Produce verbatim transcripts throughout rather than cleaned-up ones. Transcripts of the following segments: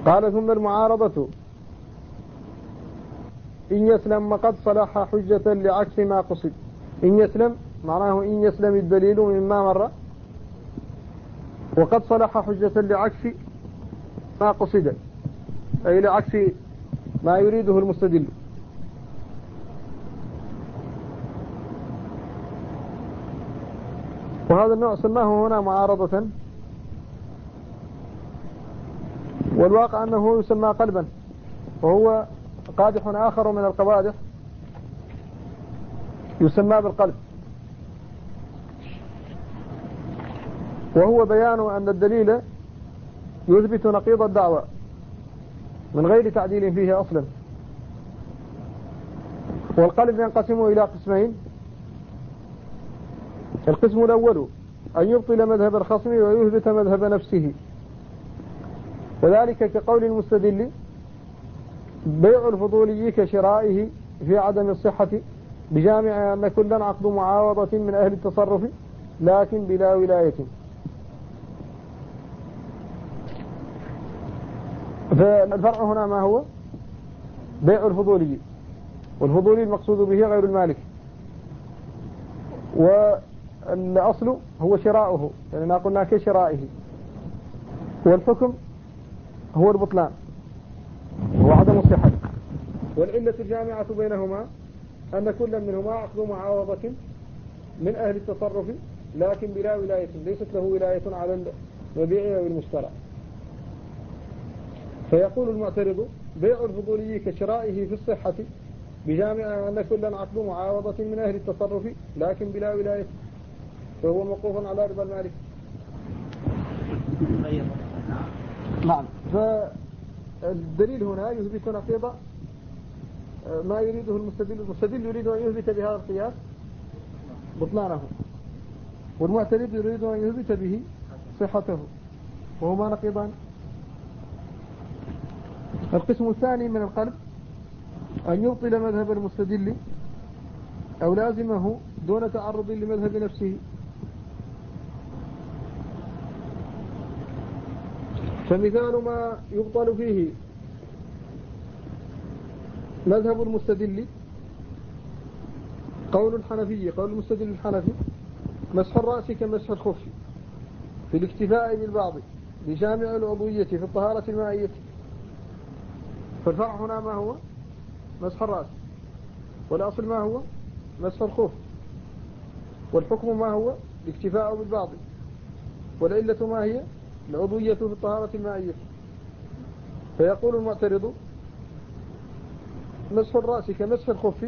قال ثم المعارضة إن يسلم قد صلح حجة لعكس ما قصد. إن يسلم معناه إن يسلم الدليل مما مر، وقد صلح حجة لعكس ما قصد، أي لعكس ما يريده المستدل. وهذا النوع سماه هنا معارضة، والواقع أنه يسمى قلبا، وهو قادح آخر من القوادح يسمى بالقلب، وهو بيان أن الدليل يثبت نقيض الدعوة من غير تعديل فيه أصلا. والقلب ينقسم إلى قسمين: القسم الأول أن يبطل مذهب الخصم ويثبت مذهب نفسه، وذلك كقول المستدل: بيع الفضولي كشرائه في عدم الصحة بجامع أن كلا عقد معاوضة من أهل التصرف لكن بلا ولاية. فالفرع هنا ما هو؟ بيع الفضولي، والفضولي المقصود به غير المالك، والأصل هو شراؤه، لأننا قلنا كشرائه، والحكم هو البطلان هو عدم الصحة. والعلة الجامعة بينهما أن كل منهما عقد معاوضة من أهل التصرف لكن بلا ولاية، ليست له ولاية على المبيع والمشترى. فيقول المعترض: بيع الفضولي كشرائه في الصحة بجامع أن كلا عقد معاوضة من أهل التصرف لكن بلا ولاية، فهو موقوف على ربا المالك. نعم. فالدليل هنا يثبت نقيض ما يريده المستدل. المستدل يريد أن يثبت بهذا القياس بطلانه، والمعترض يريد أن يثبت به صحته، وهما نقيضان. القسم الثاني من القلب أن يبطل مذهب المستدل أو لازمه دون تعرض لمذهب نفسه. فمثال ما يبطل فيه مذهب المستدل قول الحنفي، قول المستدل الحنفي: مسح الرأس كمسح الخف في الاكتفاء بالبعض بجامع العضوية في الطهارة المائية. فالفرع هنا ما هو؟ مسح الرأس، والأصل ما هو؟ مسح الخف، والحكم ما هو؟ الاكتفاء بالبعض، والعلة ما هي؟ العضوية في الطهارة المائية. فيقول المعترض: مسح الرأس كمسح الخف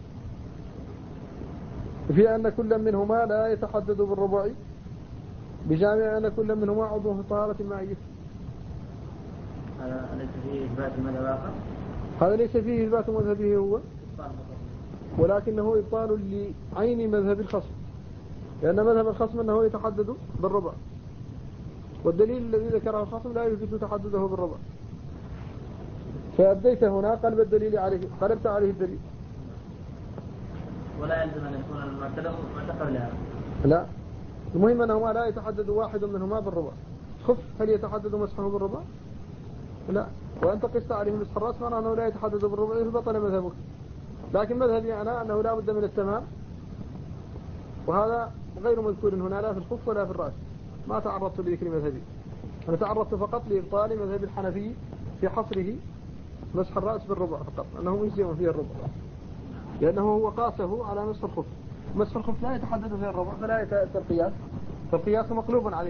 في أن كل منهما لا يتحدد بالربع بجامع أن كل منهما عضو في الطهارة المائية. هذا ليس فيه إثبات المذهب الآخر؟ هذا ليس فيه إثبات مذهبه هو، ولكنه إبطال لعين مذهب الخصم، لأن مذهب الخصم أنه يتحدد بالربع، والدليل الذي ذكره الخصم لا يثبت تحدده بالربع. فأبديت هنا قلب الدليل عليه، قلبت عليه الدليل. ولا يلزم أن يكون المعترض معتقد لها. لا، المهم أنهما لا يتحدد واحد منهما بالربع. خف هل يتحدد مسحه بالربع؟ لا. وأنت قست عليه مسح الرأس معنى أنه لا يتحدد بالربع، فبطل مذهبك. لكن مذهبي أنا أنه لا بد من التمام، وهذا غير مذكور هنا لا في الخف ولا في الرأس. ما تعرضت لذكر مذهبي، أنا تعرضت فقط لإبطال مذهب الحنفي في حصره مسح الرأس بالربع فقط، أنه مجزم فيه الربع، لأنه هو قاسه على مسح الخف. مسح الخف لا يتحدد فيه الربع، فلا يتأثر القياس، فالقياس مقلوب عليه.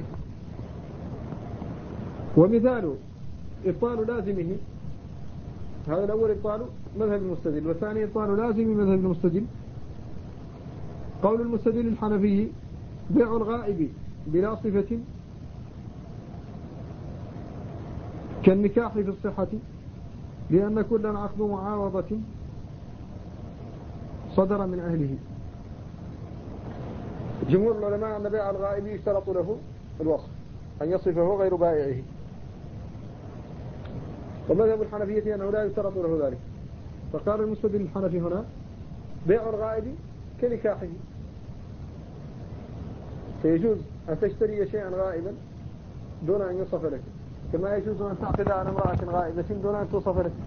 ومثال إبطال لازمه، هذا الأول إبطال مذهب المستدل، والثاني إبطال لازم مذهب المستدل. قول المستدل الحنفي: بيع الغائب بلا صفة كالنكاح في الصحة لأن كلا عقد معاوضة صدر من أهله. جمهور العلماء أن بيع الغائب يشترط له الوصف، أن يصفه غير بائعه، ومذهب الحنفية أنه لا يشترط له ذلك. فقال المستدل الحنفي هنا: بيع الغائب كنكاحه، فيجوز أن تشتري شيئا غائبا دون أن يصف لك، كما يجوز أن تعقد على امرأة غائبة دون أن توصف لك.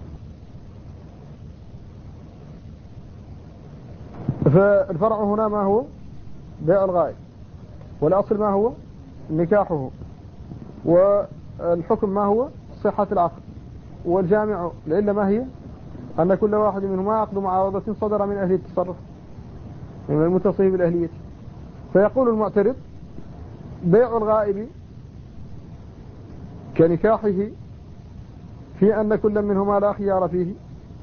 فالفرع هنا ما هو؟ بيع الغائب، والأصل ما هو؟ نكاحه، والحكم ما هو؟ صحة العقد، والجامع العلة ما هي؟ أن كل واحد منهما عقد معارضة صدر من أهل التصرف، من المتصف بالأهلية. فيقول المعترض: بيع الغائب كنكاحه في أن كل منهما لا خيار فيه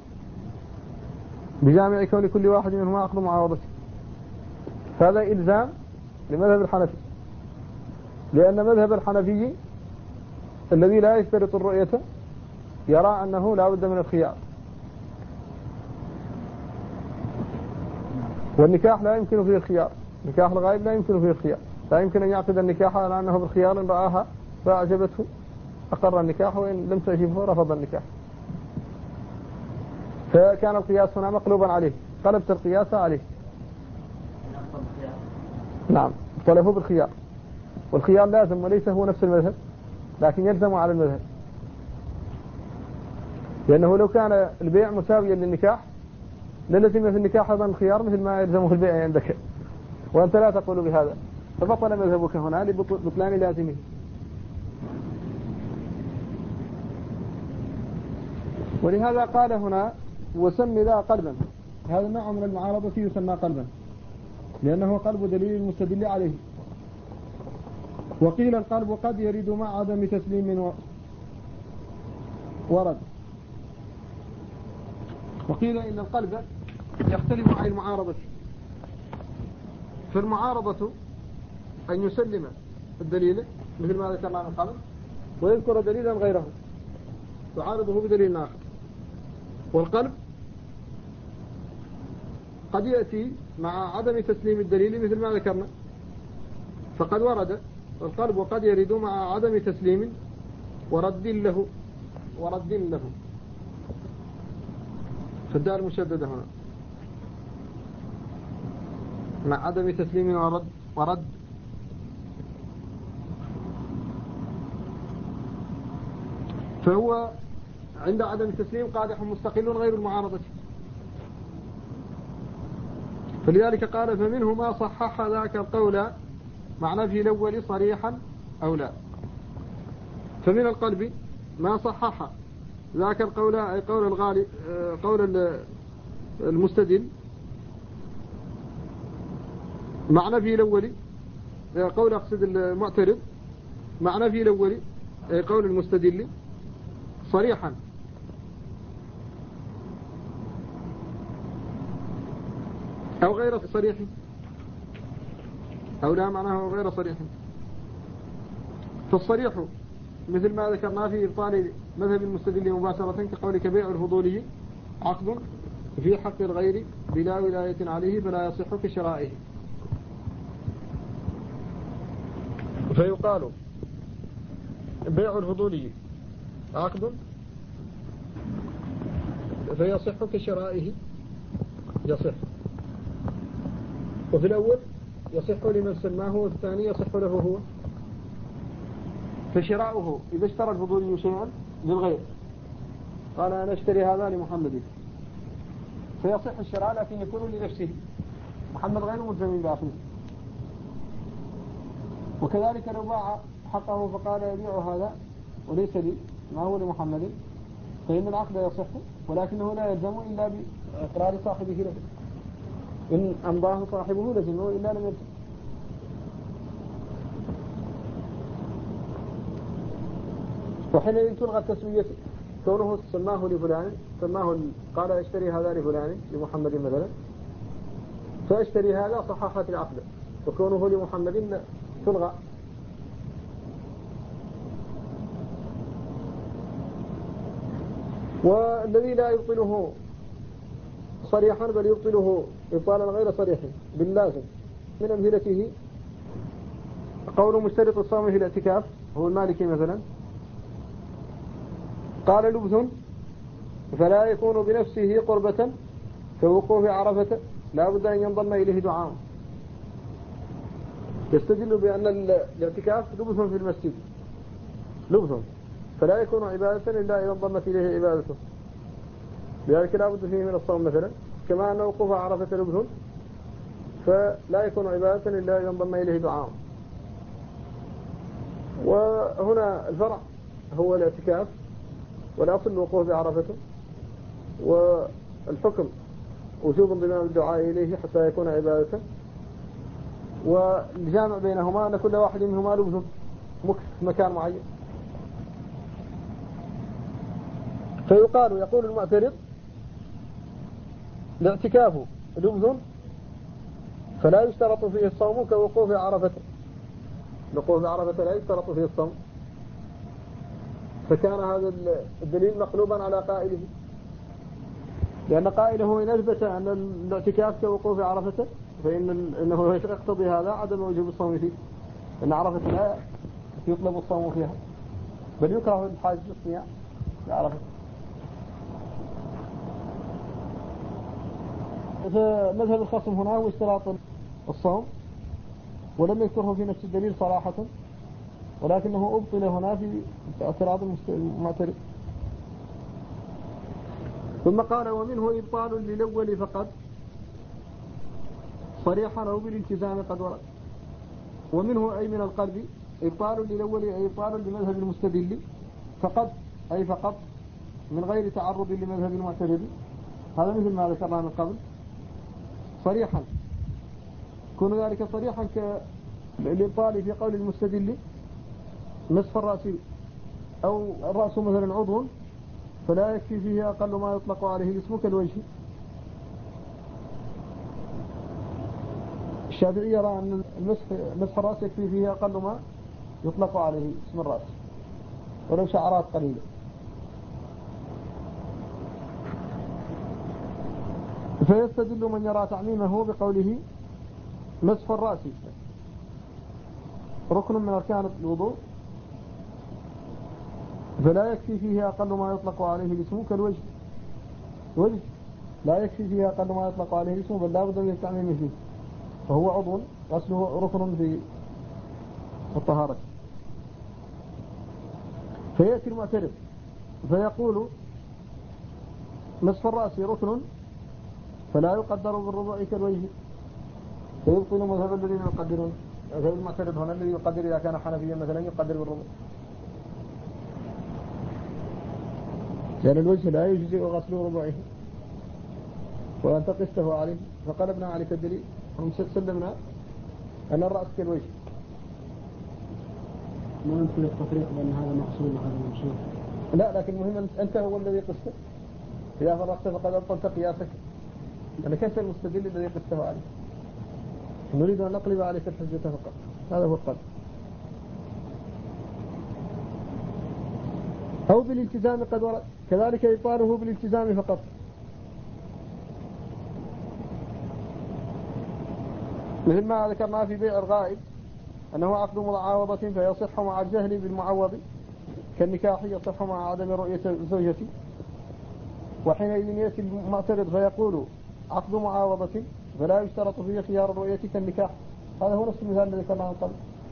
بجامع كون كل واحد منهما عقد معارضة. هذا إلزام لمذهب الحنفي، لأن مذهب الحنفي الذي لا يشترط الرؤية يرى أنه لا بد من الخيار، والنكاح لا يمكن فيه الخيار، نكاح الغائب لا يمكن فيه الخيار، لا يمكن أن يعقد النكاح على أنه بالخيار، إن رآها فأعجبته أقر النكاح، وإن لم تعجبه رفض النكاح. فكان القياس هنا مقلوبا عليه، قلبت القياس عليه. نعم، طلبه بالخيار، والخيار لازم وليس هو نفس المذهب، لكن يلزم على المذهب، لأنه لو كان البيع مساويا للنكاح للزم في النكاح أيضا الخيار مثل ما يلزم في البيع عندك، وأنت لا تقول بهذا، فبطل مذهبك هنا لبطلان لازمه. ولهذا قال هنا: وسمي ذا قلبا. هذا النوع من المعارضة يسمى قلبا، لأنه قلب دليل المستدل عليه. وقيل القلب قد يرد مع عدم تسليم ورد. وقيل إن القلب يختلف عن المعارضة، فالمعارضة أن يسلم الدليل مثل ما ذكرنا من قبل، ويذكر دليلا غيره يعارضه بدليل آخر. والقلب قد يأتي مع عدم تسليم الدليل مثل ما ذكرنا، فقد ورد القلب وقد يرد مع عدم تسليم ورد له ورد له فالدال المشددة هنا مع عدم تسليم ورد ورد فهو عند عدم التسليم قادح مستقل غير المعارضة. فلذلك قال: فمنه ما صحح ذاك القول معنى في الأول صريحا أو لا. فمن القلب ما صحح ذاك القول، أي قول الغالب، قول المستدل معنى في الأول، قول أقصد المعترض معنى في الأول، أي قول المستدل صريحا أو غير صريح، أو لا معناه غير صريح. فالصريح مثل ما ذكرنا في إبطال مذهب المستدل مباشرة، كقولك: بيع الفضولي عقد في حق الغير بلا ولاية عليه فلا يصح كشرائه. فيقال: بيع الفضولي عقد فيصح كشرائه، يصح. وفي الأول يصح لمن سماه، والثاني يصح له هو. فشراؤه إذا اشترى الفضولي شيئا للغير، قال: أنا اشتري هذا لمحمد، فيصح الشراء، لكن يكون لنفسه، محمد غير ملزم بأخذه. وكذلك لو باع حقه فقال: يبيع هذا وليس لي، ما هو لمحمد، فإن العقد يصح، ولكنه لا يلزم إلا بإقرار صاحبه له. إن أمضاه صاحبه لزمه إلا لم يلزم. وحينئذ تلغى التسوية، كونه سماه لفلان، سماه قال: اشتري هذا لفلان لمحمد مثلا، فاشتري هذا صححت العقد، وكونه لمحمد تلغى. والذي لا يبطله صريحا بل يبطله إبطالا غير صريح باللازم، من أمثلته قول مشترط الصوم في الاعتكاف، هو المالكي مثلا، قال: لبث فلا يكون بنفسه قربة كوقوف عرفة لا بد أن ينضم إليه دعاء. يستدل بأن الاعتكاف لبث في المسجد، لبث فلا يكون عبادة إلا إذا انضمت إليه عبادته، لذلك لا بد فيه من الصوم مثلا، كما أن وقوف عرفة لبث فلا يكون عبادة إلا إذا انضم إليه دعاء. وهنا الفرع هو الاعتكاف، والأصل الوقوف بعرفته، والحكم وجوب انضمام الدعاء إليه حتى يكون عبادة. والجامع بينهما أن كل واحد منهما لبث مكث في مكان معين. فيقال يقول المعترض الاعتكاف لبث فلا يشترط فيه الصوم كوقوف عرفة. وقوف عرفة لا يشترط فيه الصوم، فكان هذا الدليل مقلوبا على قائله، لأن قائله إن أثبت أن الاعتكاف كوقوف عرفة فإن إنه يقتضي هذا عدم وجوب الصوم فيه، لأن عرفة لا يطلب الصوم فيها بل يكره الحاج الصيام بعرفة. فمذهب الخصم هنا هو اشتراط الصوم، ولم يذكره في نفس الدليل صراحة، ولكنه أبطل هنا في اعتراض المعترض. ثم قال ومنه إبطال للأول فقط صريحا أو بالالتزام قد ورد. ومنه أي من القلب إبطال للأول أي إبطال لمذهب المستدل فقط، أي فقط من غير تعرض لمذهب المعترض. هذا مثل ما ذكرنا من قبل صريحا، يكون ذلك صريحا كالإبطال في قول المستدل نصف الرأس أو الرأس مثلا عضو فلا يكفي فيه أقل ما يطلق عليه الاسم كالوجه. الشافعي يرى أن نصف الرأس يكفي فيه أقل ما يطلق عليه اسم الرأس ولو شعرات قليلة. فيستدل من يرى تعميمه بقوله نصف الرأس ركن من أركان الوضوء فلا يكفي فيه أقل ما يطلق عليه الاسم كالوجه. وجه لا يكفي فيه أقل ما يطلق عليه الاسم بل لا بد من التعميم فيه، فهو عضو غسله ركن في الطهارة. فيأتي المعترض فيقول نصف الرأس ركن فلا يقدر بالربع كالوجه، فيبطل مذهب الذين يقدرون. مذهب المعترض هنا الذي يقدر إذا كان حنفيا مثلا يقدر بالربع، لأن الوجه لا يجزئ غسل ربعه وأنت قسته عليه. فقلبنا عليك الدليل وسلمنا أن الرأس كالوجه. ما يمكن التفريق بأن هذا مقصود وهذا منصوب. لا، لكن المهم أنت هو الذي قسته، إذا فرقت فقد أبطلت قياسك. أنا كيف المستدل الذي قسته عليه؟ نريد أن نقلب عليك الحجة فقط، هذا هو القلب. أو بالالتزام قد ورد، كذلك إبطاله بالالتزام فقط. مثل ما ذكرنا في بيع الغائب أنه عقد معاوضة فيصح مع الجهل بالمعوض كالنكاح يصح مع عدم رؤية الزوجة. وحينئذ يأتي المعترض فيقول عقد معاوضة فلا يشترط فيه خيار الرؤية كالنكاح. هذا هو نفس المثال الذي ذكرناه قبل.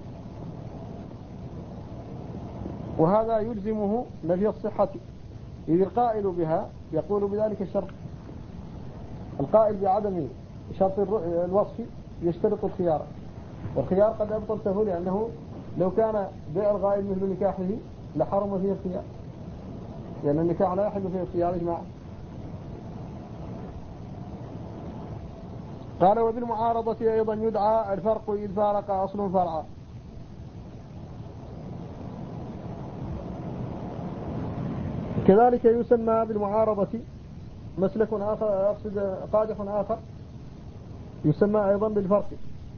وهذا يلزمه نفي الصحة، إذ القائل بها يقول بذلك الشرط. القائل بعدم شرط الوصف يشترط الخيار، والخيار قد أبطلته لأنه لو كان بيع الغائب مثل نكاحه لحرم فيه الخيار، لأن النكاح لا يحل فيه الخيار إجماعا. قال وبالمعارضة أيضا يدعى الفرق إذ فارق أصل فرعا. كذلك يسمى بالمعارضة مسلك آخر، أقصد قادح آخر يسمى أيضا بالفرق،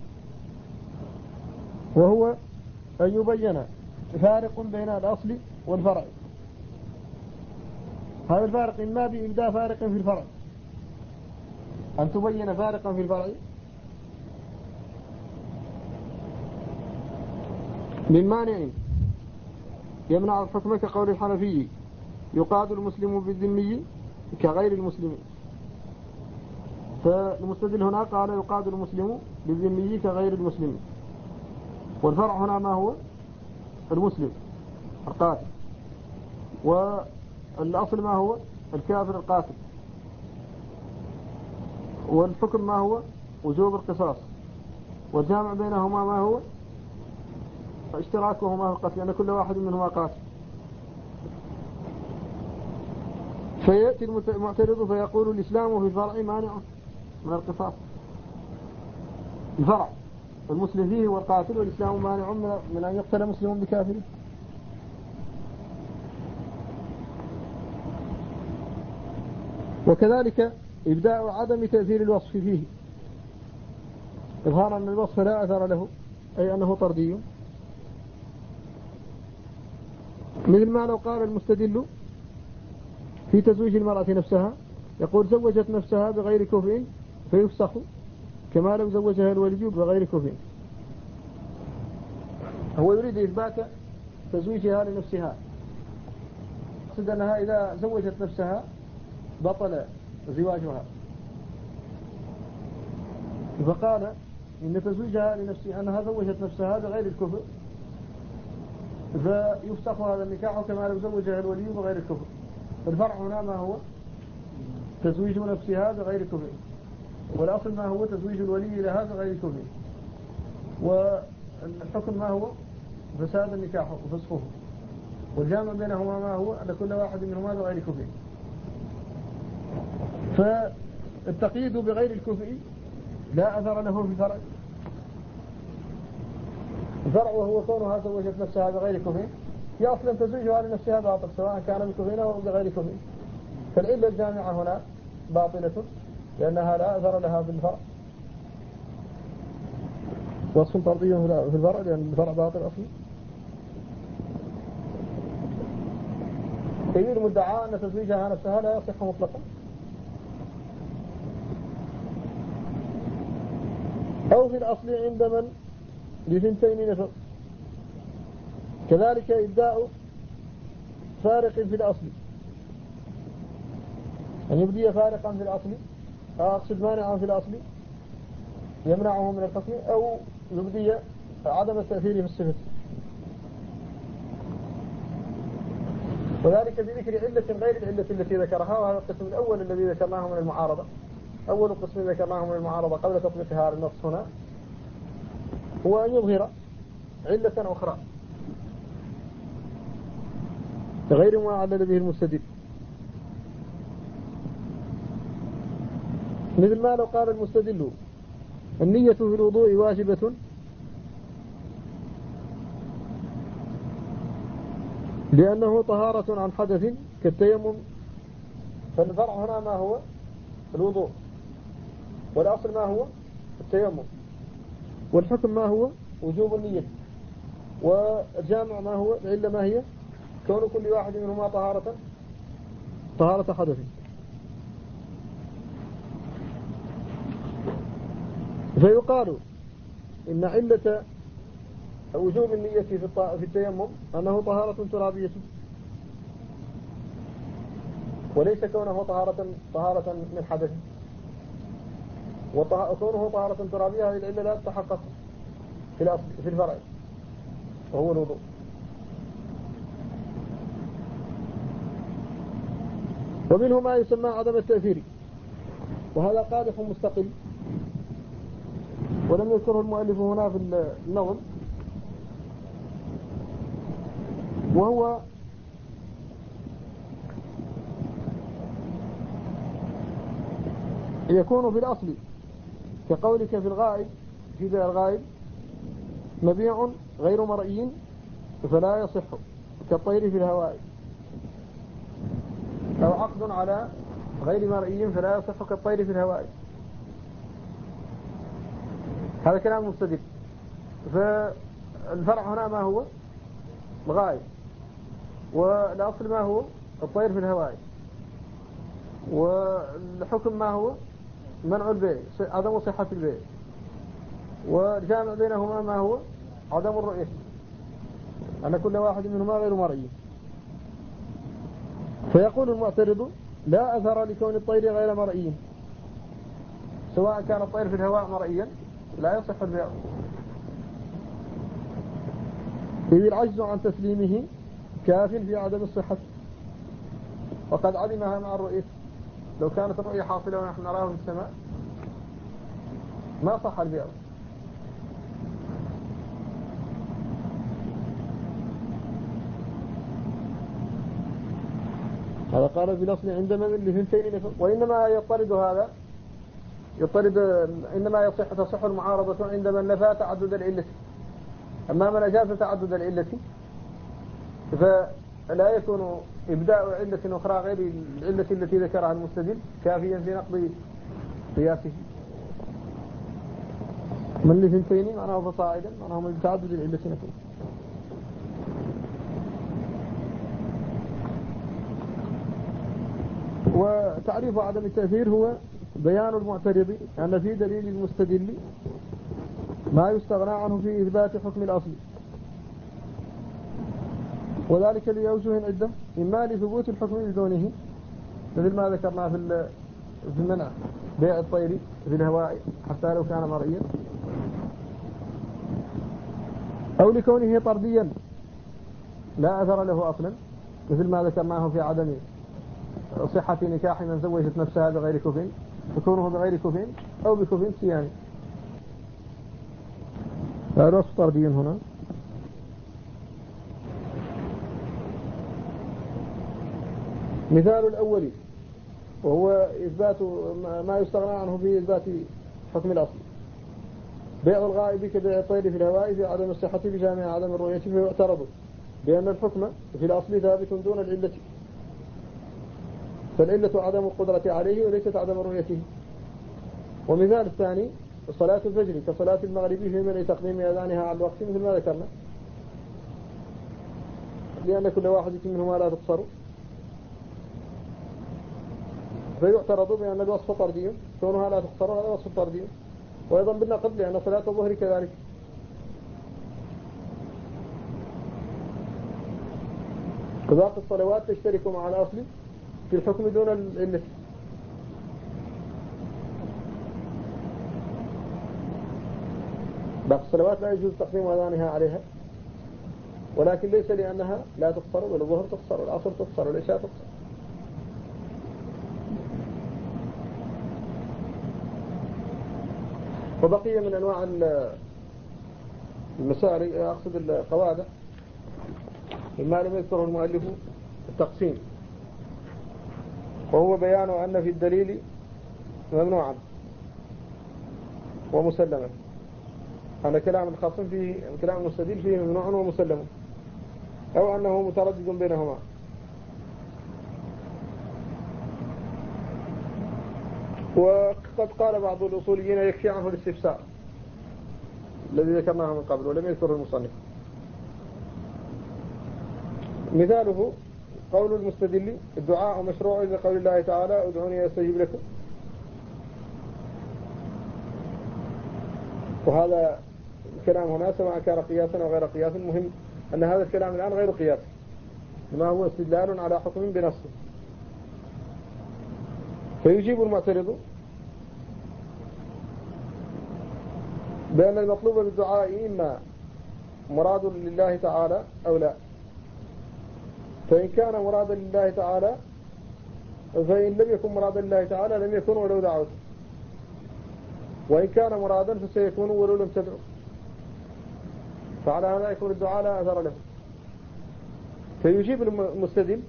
وهو أن يبين فارق بين الأصل والفرع. هذا الفارق إما بإبداء فارق في الفرع، أن تبين فارقا في الفرع من مانع يمنع الحكم كقول الحنفي يقاد المسلم بالذمي كغير المسلم. فالمستدل هنا قال يقاد المسلم بالذمي كغير المسلم، والفرع هنا ما هو؟ المسلم القاتل. والأصل ما هو الكافر القاتل، والحكم ما هو وجوب القصاص، والجامع بينهما ما هو اشتراكهما في القتل، لأن كل واحد منهما قاتل. فيأتي المعترض فيقول الإسلام في الفرع مانع من القصاص. الفرع المسلم فيه هو القاتل، والإسلام مانع من أن يقتل مسلم بكافر. وكذلك إبداء عدم تأثير الوصف فيه، إظهار أن الوصف لا أثر له، أي أنه طردي، مثل ما لو قال المستدل في تزويج المرأة نفسها، يقول زوجت نفسها بغير كفء فيفسخ كما لو زوجها الولي بغير كفء. هو يريد إثبات تزويجها لنفسها، يقصد أنها إذا زوجت نفسها بطل زواجها، فقال إن تزويجها لنفسها أنها زوجت نفسها بغير الكفء فيفسخ هذا النكاح كما لو زوجها الولي بغير الكفء. الفرع هنا ما هو تزويج نفسها بغير كفء، والأصل ما هو تزويج الولي لها بغير كفء، والحكم ما هو فساد النكاح وفسخه، والجامع بينهما ما هو أن كل واحد منهما بغير كفء. فالتقييد بغير الكفء لا أثر له في الفرع. الفرع وهو كونها زوجت نفسها بغير كفء، هي أصلا تزوجها لنفسها باطل سواء كان بكفء أو بغير كفء، فالعلة الجامعة هنا باطلة لأنها لا أثر لها في الفرع. وصف طردي في الفرع لأن الفرع باطل أصلا. كثير مدعى أن تزويجها نفسها لا يصح مطلقا، أو في الأصل عند من لثنتين نفر. كذلك إبداء فارق في الأصل، أن يبدي فارقا في الأصل، أقصد مانعا في الأصل يمنعه من الحكم، أو يبدي عدم التأثير في الصفة، وذلك بذكر علة غير العلة التي ذكرها. وهذا القسم الأول الذي ذكرناه من المعارضة، أول قسم ذكرناه من المعارضة قبل تطبيقها على النص هنا هو أن يظهر علة أخرى غير ما علل به المستدل، مثل ما لو قال المستدل النية في الوضوء واجبة لأنه طهارة عن حدث كالتيمم، فالفرع هنا ما هو الوضوء، والأصل ما هو التيمم، والحكم ما هو وجوب النية، والجامع ما هو العلة ما هي كون كل واحد منهما طهارة طهارة حدث. فيقال إن علة وجوب النية في في التيمم أنه طهارة ترابية، وليس كونه طهارة طهارة من حدث، وكونه طهارة ترابية هذه العلة لا تتحقق في الأصل في الفرع وهو الوضوء. ومنه ما يسمى عدم التأثير، وهذا قادح مستقل ولم يذكره المؤلف هنا في النظم، وهو يكون في الأصل كقولك في الغائب في ذا الغائب مبيع غير مرئي فلا يصح كالطير في الهواء، أو عقد على غير مرئي فلا يصح كالطير في الهواء. هذا كلام مستدل. فالفرع هنا ما هو الغائب، والأصل ما هو الطير في الهواء، والحكم ما هو منع البيع عدم صحة البيع، والجامع بينهما ما هو عدم الرؤية أن كل واحد منهما غير مرئي. فيقول المعترض لا أثر لكون الطير غير مرئي، سواء كان الطير في الهواء مرئيا لا يصح البيع، إذ العجز عن تسليمه كاف في عدم الصحة. وقد علمها مع الرؤية. لو كانت الرؤية حاصلة ونحن نراه في السماء ما صح البيع. هذا قال بالأصل عندما من لثنتين، وإنما يطرد هذا يطرد إنما يصح تصح المعارضة عند من نفى تعدد العلة. أما من أجاز تعدد العلة فلا يكون إبداء علة أخرى غير العلة التي ذكرها المستدل كافيا في نقض قياسه. من لثنتين معناه فصاعدا معناه من تعدد العلة نفسه. وتعريف عدم التأثير هو بيان المعترض أن في دليل المستدل ما يستغنى عنه في إثبات حكم الأصل، وذلك لأوجه عدة، إما لثبوت الحكم بدونه مثل ما ذكرنا في في المنع بيع الطير في الهواء حتى لو كان مرئيا، أو لكونه طرديا لا أثر له أصلا مثل ما ذكرناه في عدم صحة نكاح من زوجت نفسها بغير كفء، يكونه بغير كفء أو بكفء سياني. هذا وصف طردي هنا. مثال الأول وهو إثبات ما يستغنى عنه في إثبات حكم الأصل، بيع الغائب كبيع الطير في الهواء في عدم الصحة بجامع عدم الرؤية، فيعترض بأن الحكم في الأصل ثابت دون العلة، فالعلة عدم القدرة عليه وليست عدم رؤيته. ومثال الثاني صلاة الفجر كصلاة المغرب في منع تقديم أذانها على الوقت مثل ما ذكرنا، لأن كل واحدة منهما لا تقصر، فيعترض بأن الوصف طردي كونها لا تقصر هذا وصف طردي، وأيضا بالنقض لأن صلاة الظهر كذلك. وباقي الصلوات تشترك مع الأصل في الحكم دون العلة. باقي الصلوات لا يجوز تقديم أذانها عليها، ولكن ليس لأنها لا تقصر، ولا الظهر تقصر والعصر تقصر والعشاء تقصر. وبقي من أنواع المسائل أقصد القواعد مما لم يذكره المؤلف التقسيم، وهو بيان أن في الدليل ممنوعا ومسلما، أن كلام الخصم فيه كلام المستدل فيه ممنوع ومسلم، أو أنه متردد بينهما. وقد قال بعض الأصوليين يكفي عنه الاستفسار الذي ذكرناه من قبل ولم يذكره المصنف. مثاله قول المستدل الدعاء مشروع لقول الله تعالى ادعوني أستجيب لكم، وهذا الكلام هنا سواء كان قياسا أو غير قياس، المهم أن هذا الكلام الآن غير قياس، ما هو استدلال على حكم بنصه. فيجيب المعترض بأن المطلوب بالدعاء إما مراد لله تعالى أو لا، فإن كان مرادا لله تعالى فإن لم يكن مرادا لله تعالى لم يكن ولو دعوت، وإن كان مرادا فسيكون ولو لم تدعو، فعلى هذا يكون الدعاء لا أثر له. فيجيب المستدل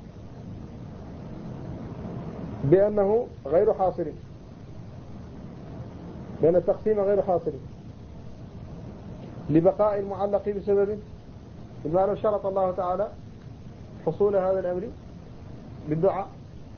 بأنه غير حاصل، بأن التقسيم غير حاصل لبقاء المعلق بسبب، إذا لو شرط الله تعالى حصول هذا الأمر بالدعاء،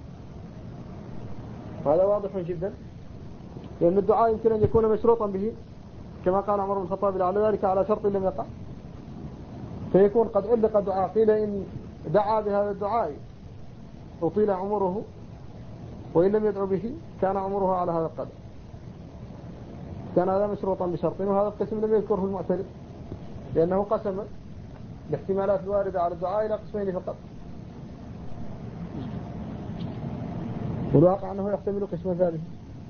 هذا واضح جدا، لأن الدعاء يمكن أن يكون مشروطا به كما قال عمر بن الخطاب لعل ذلك على شرط لم يقع، فيكون قد علق الدعاء، قيل إن دعا بهذا الدعاء أطيل عمره، وإن لم يدعو به كان عمره على هذا القدر، كان هذا مشروطا بشرط. وهذا القسم لم يذكره المعترض لأنه قسم الاحتمالات الواردة على الدعاء إلى قسمين فقط، والواقع أنه يحتمل قسم ثالث.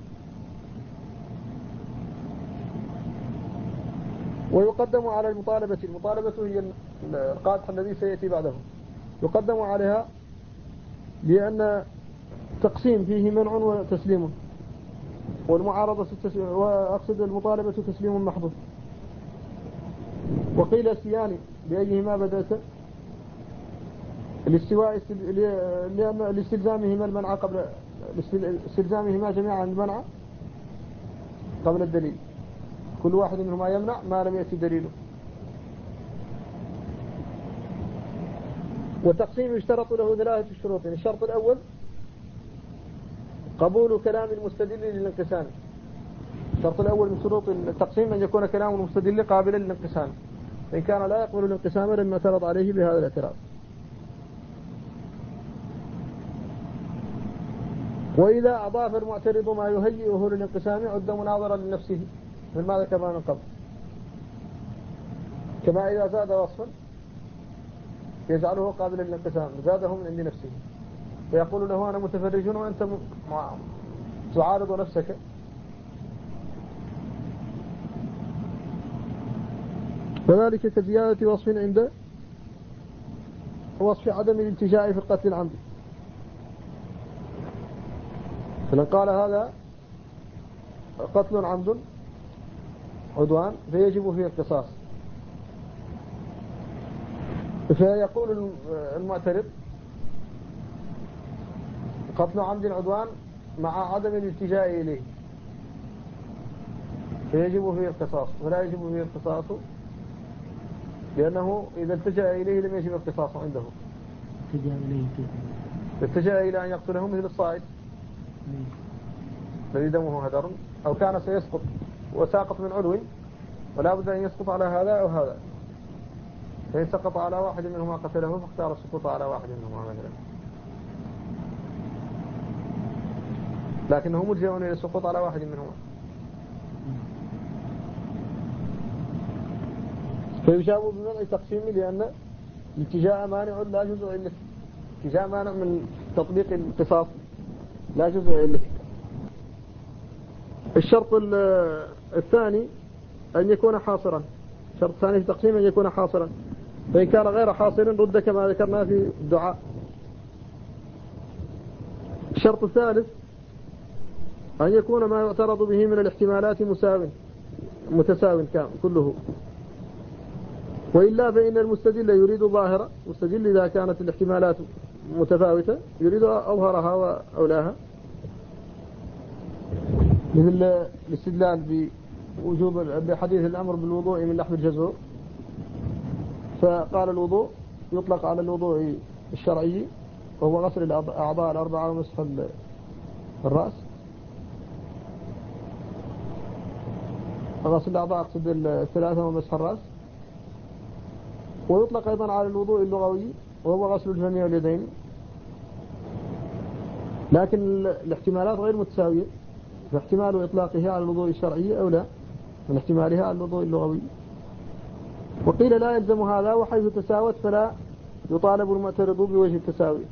ويقدم على المطالبة، المطالبة هي القادح الذي سيأتي بعده، يقدم عليها لأن تقسيم فيه منع وتسليم، والمعارضة التسليم، وأقصد المطالبة تسليم محض. وقيل السيان بأيهما بدأت الاستواء لأن لاستلزامهما المنع قبل استلزامهما جميعا المنع قبل الدليل، كل واحد منهما يمنع ما لم يأتي دليله. والتقسيم يشترط له ثلاثة شروط. الشرط الأول قبول كلام المستدل للانقسام. الشرط الأول من شروط التقسيم أن يكون كلام المستدل قابلا للانقسام، فإن كان لا يقبل الانقسام لم يعترض عليه بهذا الاعتراض. وإذا أضاف المعترض ما يهيئه للانقسام عد مناظرا لنفسه، من ما ذكرنا من قبل، كما إذا زاد وصفا يجعله قابلا للانقسام زاده من عند نفسه، فيقول له أنا متفرج وأنت تعارض نفسك. وذلك كزيادة وصف عند وصف عدم الالتجاء في القتل العمد، فلن قال هذا قتل عمد عدوان فيجب فيه القصاص، فيقول المعترض قتل عمد عدوان مع عدم الالتجاء إليه فيجب فيه القصاص، ولا يجب فيه القصاص لأنه إذا التجأ إليه لم يجب القصاص عنده. اتجاه إليه اتجأ إلى أن يقتله مثل الصائد الذي دمه هدر أو كان سيسقط وساقط من علو ولا بد أن يسقط على هذا أو هذا، فإن سقط على واحد منهما قتله فاختار السقوط على واحد منهما مثلا، لكنه ملجأ إلى السقوط على واحد منهما. فيجاب بمنع تقسيم لأن الاتجاء مانع لا جزء إلا الاتجاء مانع من تطبيق القصاص لا جزء إلا. الشرط الثاني أن يكون حاصرا. الشرط الثاني في تقسيم أن يكون حاصرا، فإن كان غير حاصر رد كما ذكرنا في الدعاء. الشرط الثالث أن يكون ما يعترض به من الاحتمالات مساو متساو كله، وإلا فإن المستدل يريد ظاهرة، مستدل إذا كانت الاحتمالات متفاوتة يريد أظهرها وأولاها، مثل الاستدلال بوجوب بحديث الأمر بالوضوء من لحم الجزور، فقال الوضوء يطلق على الوضوء الشرعي وهو غسل الأعضاء الأربعة ومسح الرأس، غسل الأعضاء أقصد الثلاثة ومسح الرأس، ويطلق أيضا على الوضوء اللغوي وهو غسل الجميع واليدين، لكن الاحتمالات غير متساوية، فاحتمال إطلاقها على الوضوء الشرعي أولى من احتمالها على الوضوء اللغوي. وقيل لا يلزم هذا، وحيث تساوت فلا يطالب المعترض بوجه التساوي.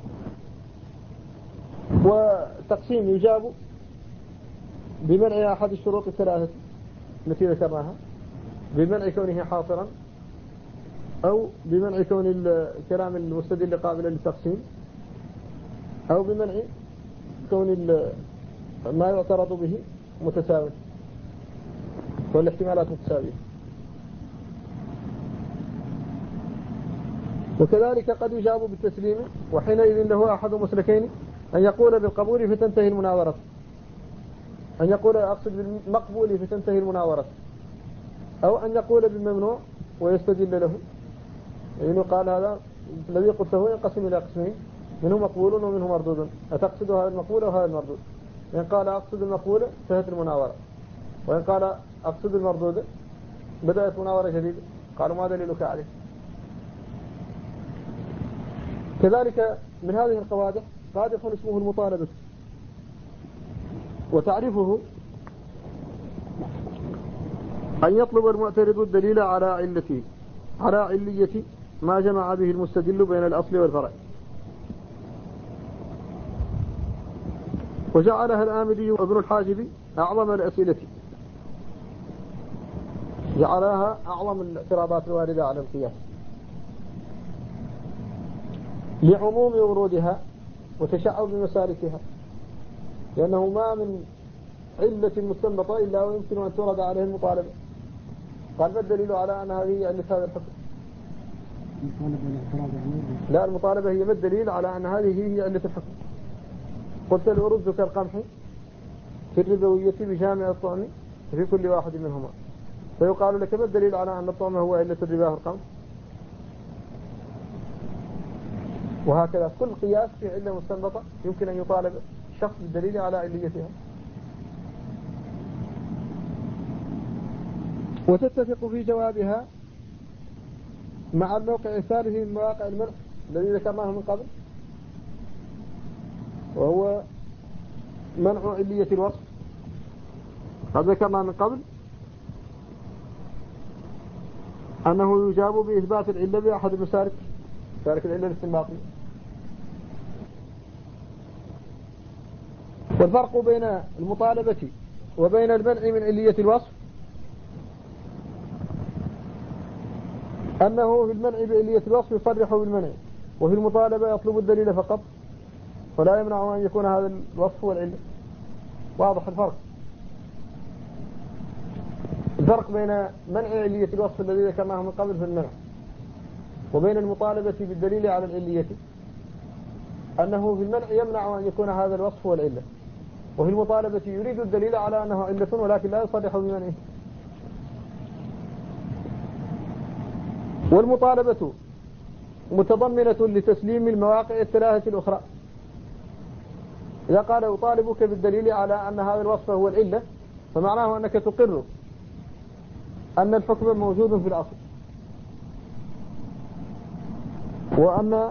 وتقسيم يجاب بمنع أحد الشروط الثلاثة التي ذكرناها، بمنع كونه حاصرا، أو بمنع كون الكلام المستدل قابلا للتقسيم، أو بمنع كون ما يعترض به متساوي والاحتمالات متساوية. وكذلك قد يجاب بالتسليم، وحينئذ له أحد مسلكين: أن يقول بالقبول فتنتهي المناظرة، أن يقول أقصد بالمقبول فتنتهي المناظرة، أو أن يقول بالممنوع ويستدل له، يعني قال هذا الذي قلته ينقسم إلى قسمين، منه مقبول ومنه مردود، أتقصد هذا المقبول وهذا المردود؟ إن قال أقصد المقبول انتهت المناظرة، وإن قال أقصد المردود بدأت مناظرة جديدة. قالوا ما دليلك عليه؟ كذلك من هذه القوادح قادح اسمه المطالبة، وتعرفه أن يطلب المعترض الدليل على علته على علية ما جمع به المستدل بين الأصل والفرع. وجعلها الآمدي وابن الحاجب أعظم الأسئلة، جعلها أعظم الاعتراضات الواردة على القياس لعموم ورودها وتشعب بمسالكها، لأنه ما من علة مستنبطة إلا ويمكن أن ترد عليه المطالبة. قال ما الدليل على أن هذه علة هذا الحكم؟ لا، المطالبة هي ما الدليل على أن هذه هي علة الحكم؟ قلت الورود كالقمح في الربوية بجامع الطعم في كل واحد منهما، فيقال لك ما الدليل على أن الطعم هو علة الربا والقمح؟ وهكذا كل قياس في علة مستنبطة يمكن أن يطالب شخص بالدليل على عليتها. وتتفق في جوابها مع الموقع الثالث من مواقع المنع الذي ذكرناه من قبل، وهو منع علية الوصف. قد ذكرنا من قبل أنه يجاب بإثبات العلة بأحد المسالك، مسالك العلة الاستنباطية. والفرق بين المطالبة وبين المنع من علية الوصف أنه في المنع بعلية الوصف يصرح بالمنع، وفي المطالبة يطلب الدليل فقط ولا يمنع أن يكون هذا الوصف والعلة. واضح الفرق؟ الفرق بين منع علية الوصف الذي ذكرناه من قبل في المنع وبين المطالبة بالدليل على العلية أنه في المنع يمنع أن يكون هذا الوصف والعلة، وفي المطالبة يريد الدليل على أنه علة ولكن لا يصرح بمنعه. والمطالبة متضمنة لتسليم المواقع الثلاثة الأخرى. إذا قال أطالبك بالدليل على أن هذا الوصف هو العلة فمعناه أنك تقر أن الحكم موجود في الأصل، وأن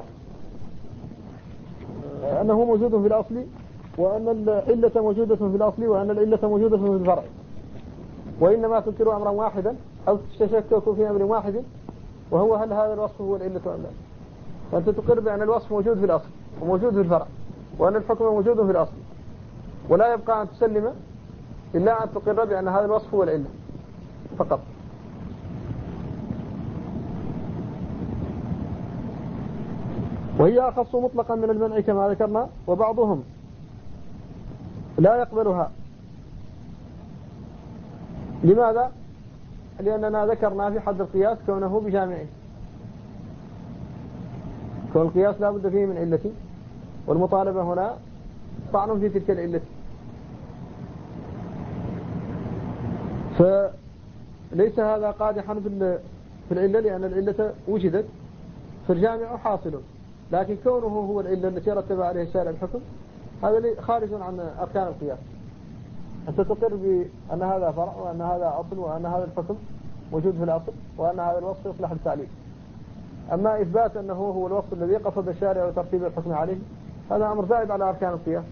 أنه موجود في الأصل، وأن العلة موجودة في الأصل، وأن العلة موجودة في الفرع، وإنما تنكر أمرا واحدا أو تشكك في أمر واحد وهو هل هذا الوصف هو العلة أم لا. فأنت تقر بأن الوصف موجود في الأصل وموجود في الفرع وأن الحكم موجود في الأصل، ولا يبقى أن تسلم إلا أن تقر بأن هذا الوصف هو العلة فقط. وهي أخص مطلقا من المنع كما ذكرنا، وبعضهم لا يقبلها. لماذا؟ لأننا ذكرنا في حد القياس كونه بجامعه، كون القياس لا بد فيه من علة، والمطالبة هنا طعن في تلك العلة، فليس هذا قادحا في العلة لأن العلة وجدت فالجامع حاصل، لكن كونه هو العلة التي رتب عليه الشارع الحكم هذا خارج عن أركان القياس. أنت تقر بأن هذا فرع وأن هذا أصل وأن هذا الحكم موجود في الأصل وأن هذا الوصف يصلح للتعليل. أما إثبات أنه هو الوصف الذي قصد الشارع وترتيب الحكم عليه هذا أمر زائد على أركان القياس.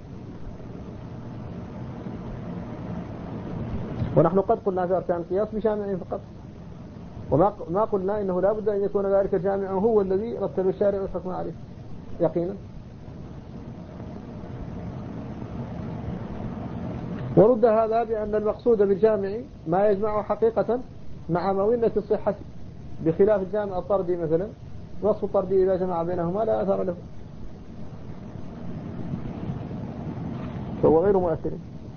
ونحن قد قلنا في أركان القياس بجامع فقط، وما ما قلنا إنه لا بد أن يكون ذلك الجامع هو الذي رتب الشارع والحكم عليه يقينا. ورد هذا بأن المقصود بالجامع ما يجمع حقيقة مع مظنة الصحة، بخلاف الجامع الطردي مثلا، وصف الطردي إذا جمع بينهما لا أثر له فهو غير مؤثر.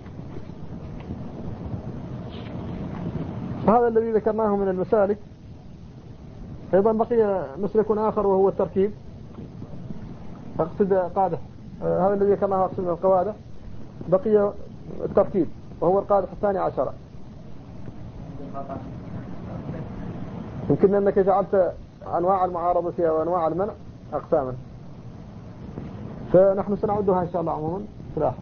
هذا الذي ذكرناه من المسالك. أيضا بقي مسلك آخر وهو التركيب، أقصد قادح، آه هذا الذي ذكرناه أقصد القوادح. بقي التركيب وهو القادح الثاني عشر. يمكن أنك جعلت أنواع المعارضة وأنواع المنع أقساما، فنحن سنعدها إن شاء الله عموما في الآخر.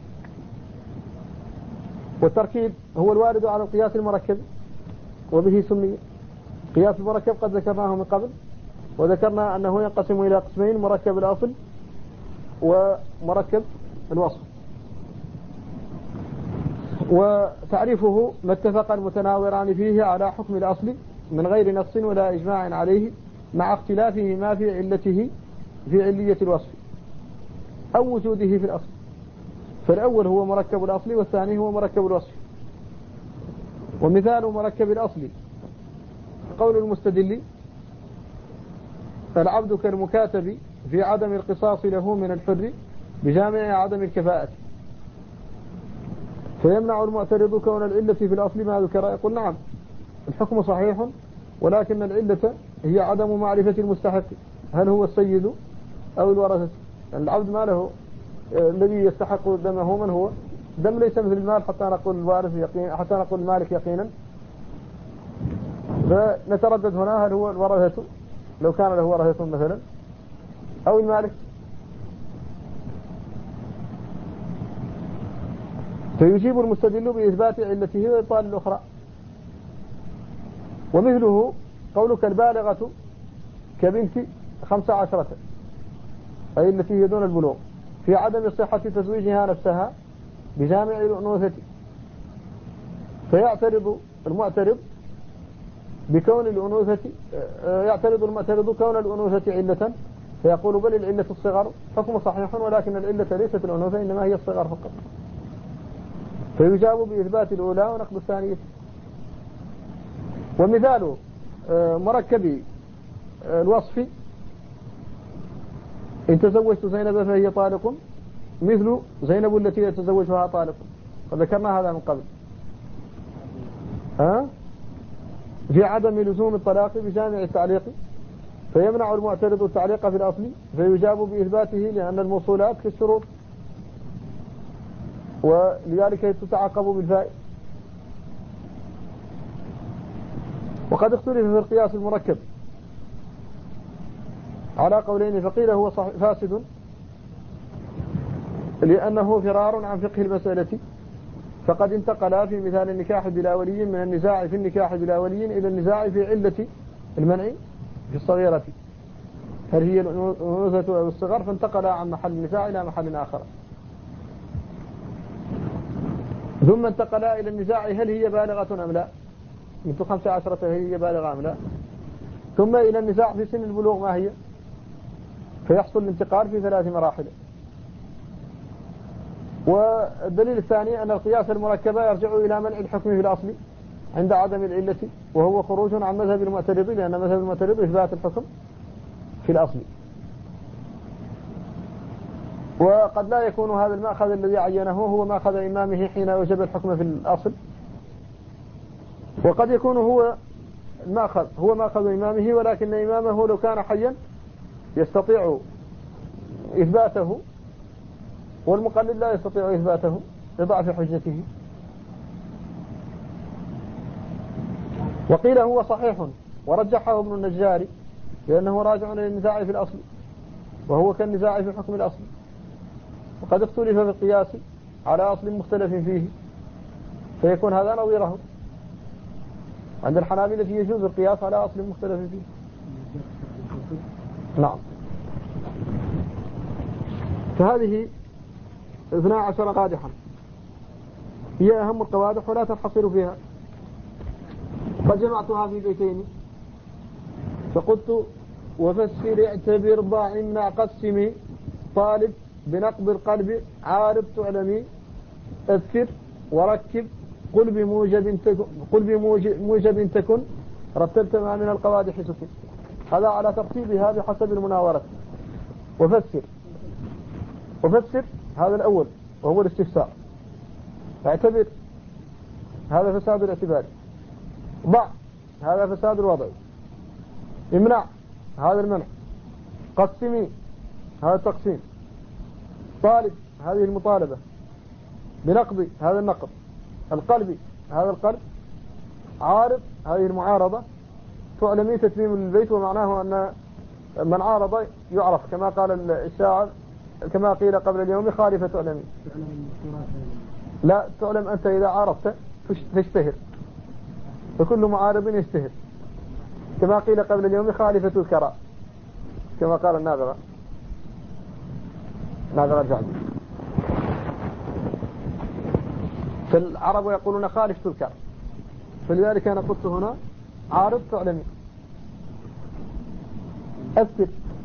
والتركيب هو الوارد على القياس المركب وبه سمي. قياس المركب قد ذكرناه من قبل، وذكرنا أنه ينقسم إلى قسمين: مركب الأصل ومركب الوصف. وتعريفه ما اتفق المتناوران فيه على حكم الأصل من غير نص ولا إجماع عليه، مع اختلافه ما في علته في علية الوصف أو وجوده في الأصل. فالأول هو مركب الأصل والثاني هو مركب الوصف. ومثال مركب الأصل قول المستدل: العبد كالمكاتب في عدم القصاص له من الحر بجامع عدم الكفاءة، فيمنع المعترض كون العلة في الأصل ما ذكر. يقول نعم الحكم صحيح، ولكن العلة هي عدم معرفة المستحق، هل هو السيد أو الورثة؟ يعني العبد ما له الذي يستحق دمه من هو؟ دم ليس مثل المال حتى نقول الوارث يقين، حتى نقول المالك يقينا. فنتردد هنا هل هو الورثة لو كان له ورثة مثلا أو المالك. فيجيب المستدل بإثبات علته وإبطال الأخرى. ومثله قولك البالغة كبنت خمس عشرة، أي التي هي دون البلوغ، في عدم صحة تزويجها نفسها بجامع الأنوثة. فيعترض المعترض بكون الأنوثة، يعترض المعترض كون الأنوثة علة، فيقول بل العلة الصغر، حكم صحيح ولكن العلة ليست الأنوثة إنما هي الصغر فقط. فيجاب بإثبات الأولى ونقض الثانية. ومثال مركب الوصف إن تزوجت زينب فهي طالق مثل زينب التي يتزوجها طالق، وذكرنا هذا من قبل. ها؟ في عدم لزوم الطلاق بجامع التعليق، فيمنع المعترض التعليق في الأصل، فيجاب بإثباته لأن الموصولات كالشروط، ولذلك تتعاقب بالفاء. وقد اختلف في القياس المركب على قولين، فقيل هو فاسد لأنه فرار عن فقه المسألة، فقد انتقل في مثال النكاح بلا ولي من النزاع في النكاح بلا ولي إلى النزاع في علة المنع في الصغيرة، هل هي الأنوثة أو الصغر، فانتقل عن محل النزاع إلى محل آخر. ثم انتقل إلى النزاع هل هي بالغة أم لا، من خمس عشرة هل هي بالغة أم لا، ثم إلى النزاع في سن البلوغ ما هي، فيحصل الانتقال في ثلاث مراحل. والدليل الثاني أن القياس المركب يرجع إلى منع الحكم في الأصل عند عدم العلة، وهو خروج عن مذهب المعترض، لأن مذهب المعترض إثبات الحكم في الأصل. وقد لا يكون هذا المأخذ الذي عينه هو مأخذ إمامه حين وجب الحكم في الأصل، وقد يكون هو المأخذ هو مأخذ إمامه، ولكن إمامه لو كان حيا يستطيع إثباته، والمقلد لا يستطيع إثباته لضعف حجته. وقيل هو صحيح ورجحه ابن النجار لأنه راجع للنزاع في الأصل، وهو كالنزاع في حكم الأصل. وقد اختلف في القياس على أصل مختلف فيه، فيكون هذا نظيره. عند الحنابلة يجوز القياس على أصل مختلف فيه. نعم. فهذه اثنا عشر قادحا هي أهم القوادح ولا تنحصر فيها. قد جمعتها في بيتين فقلت وفسر اعتبر ضع مع قسمي طالب بنقض القلب عارض تعلمي اذكر وركب قل بموجب تكن قل بموجب تكن رتبت ما من القوادح تكن. هذا على ترتيبها بحسب المناورة. وفسر وفسر هذا الأول وهو الاستفسار. اعتبر هذا فساد الاعتبار. ضع هذا فساد الوضع. امنع هذا المنع. قسمي هذا التقسيم. طالب هذه المطالبة. بنقض هذا النقض. القلب هذا القلب. عارض هذه المعارضة. تعلمي تتميم البيت، ومعناه أن من عارض يعرف كما قال الشاعر كما قيل قبل اليوم خالفة تعلمي. لا تعلم أنت إذا عارضت تشتهر، فكل معارض يشتهر كما قيل قبل اليوم خالفة الكراء كما قال النابغة نابغة الجعد. فالعرب يقولون خالف الكراء، فلذلك أنا قلت هنا عارض تعلمي. أثر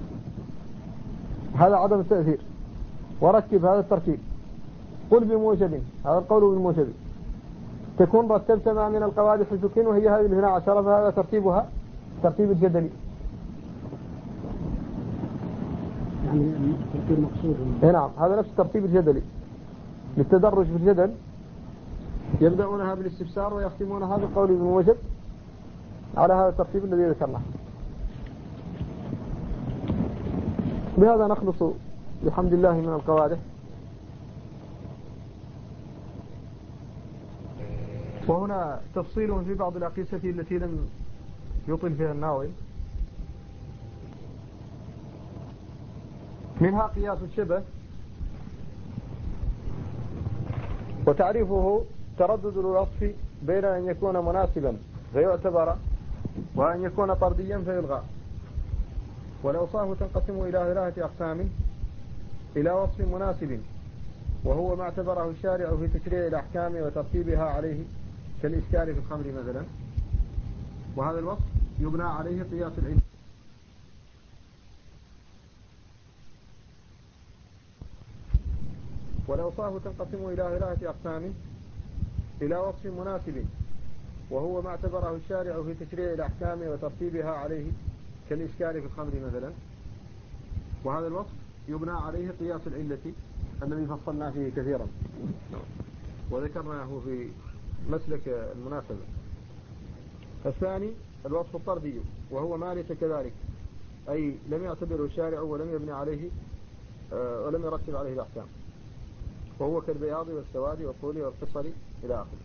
هذا عدم التأثير، وركب هذا التركيب. قل بموجب هذا القول بالموجب. تكون رتبت ما من القوادح السكين، وهي هذه الاثنى عشر، فهذا ترتيبها ترتيب الجدلي. يعني الترتيب مقصود. اي نعم، هذا نفس الترتيب الجدلي للتدرج في الجدل، يبدأونها بالاستفسار ويختمونها بالقول ابن وجب على هذا الترتيب الذي ذكرناه. بهذا نخلص بحمد الله من القوادح. وهنا تفصيل في بعض الأقيسة التي لم يطل فيها الناظم، منها قياس الشبه، وتعريفه تردد الوصف بين أن يكون مناسبا فيعتبر وأن يكون طرديا فيلغى. والأوصاف تنقسم إلى ثلاثة أقسام: إلى وصف مناسب وهو ما اعتبره الشارع في تشريع الأحكام وترتيبها عليه كالإسكار في الخمر مثلا، وهذا الوصف يبنى عليه قياس العلم. والأوصاف تنقسم إلى ثلاثة أقسام: إلى وصف مناسب وهو ما اعتبره الشارع في تشريع الأحكام وترتيبها عليه كالإسكار في الخمر مثلا، وهذا الوصف يبنى عليه قياس العلة الذي فصلنا فيه كثيرا وذكرناه في مسلك المناسبة. الثاني الوصف الطردي وهو ما ليس كذلك، أي لم يعتبره الشارع ولم يبني عليه ولم يرتب عليه الأحكام، وهو كالبياض والسواد والطول والقصر إلى آخره،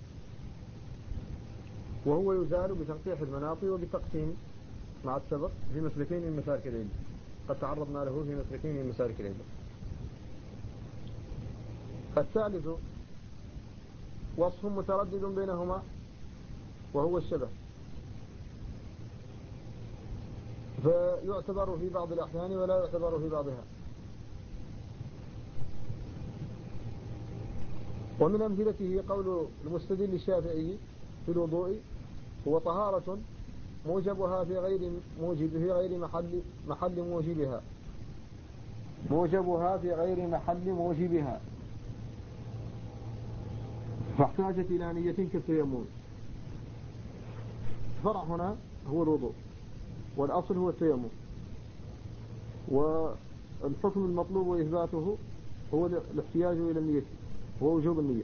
وهو يزال بتنقيح المناط وبتقسيم مع السبق في مسلكين من مسالك العلم، قد تعرضنا له في مسلكين من مسالك العلم. الثالث وصف متردد بينهما وهو الشبه، فيعتبر في بعض الأحيان ولا يعتبر في بعضها. ومن أمثلته قول المستدل الشافعي في الوضوء: هو طهارة موجبها في غير موجب في غير محل محل موجبها موجبها في غير محل موجبها فاحتاجت إلى نية كالتيمم. الفرع هنا هو الوضوء، والأصل هو التيمم، والحكم المطلوب وإثباته هو الاحتياج إلى النية ووجوب النية.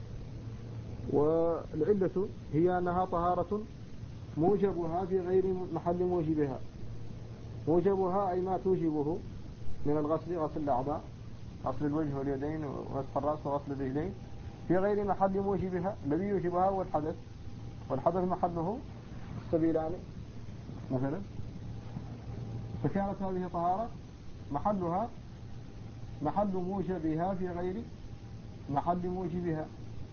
والعلة هي أنها طهارة موجبها في غير محل موجبها. موجبها أي ما توجبه من الغسل، غسل الأعضاء، غسل الوجه واليدين وغسل الرأس وغسل الرجلين، في غير محل موجبها. الذي يوجبها هو الحدث، والحدث محله السبيلان مثلا، فكانت هذه طهارة محلها محل موجبها في غير محل موجبها،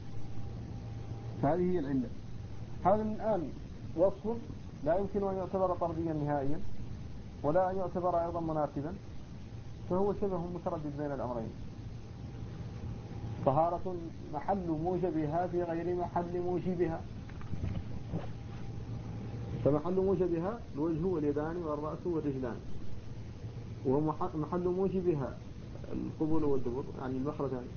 فهذه هي العلة. هذا الآن وصف لا يمكن أن يعتبر طرديا نهائيا ولا أن يعتبر أيضا مناسبا، فهو شبه متردد بين الأمرين: طهارة محل موجبها في غير محل موجبها. فمحل موجبها الوجه واليدان والرأس والرجلان، ومحل موجبها القبول والدبر يعني المخرجان.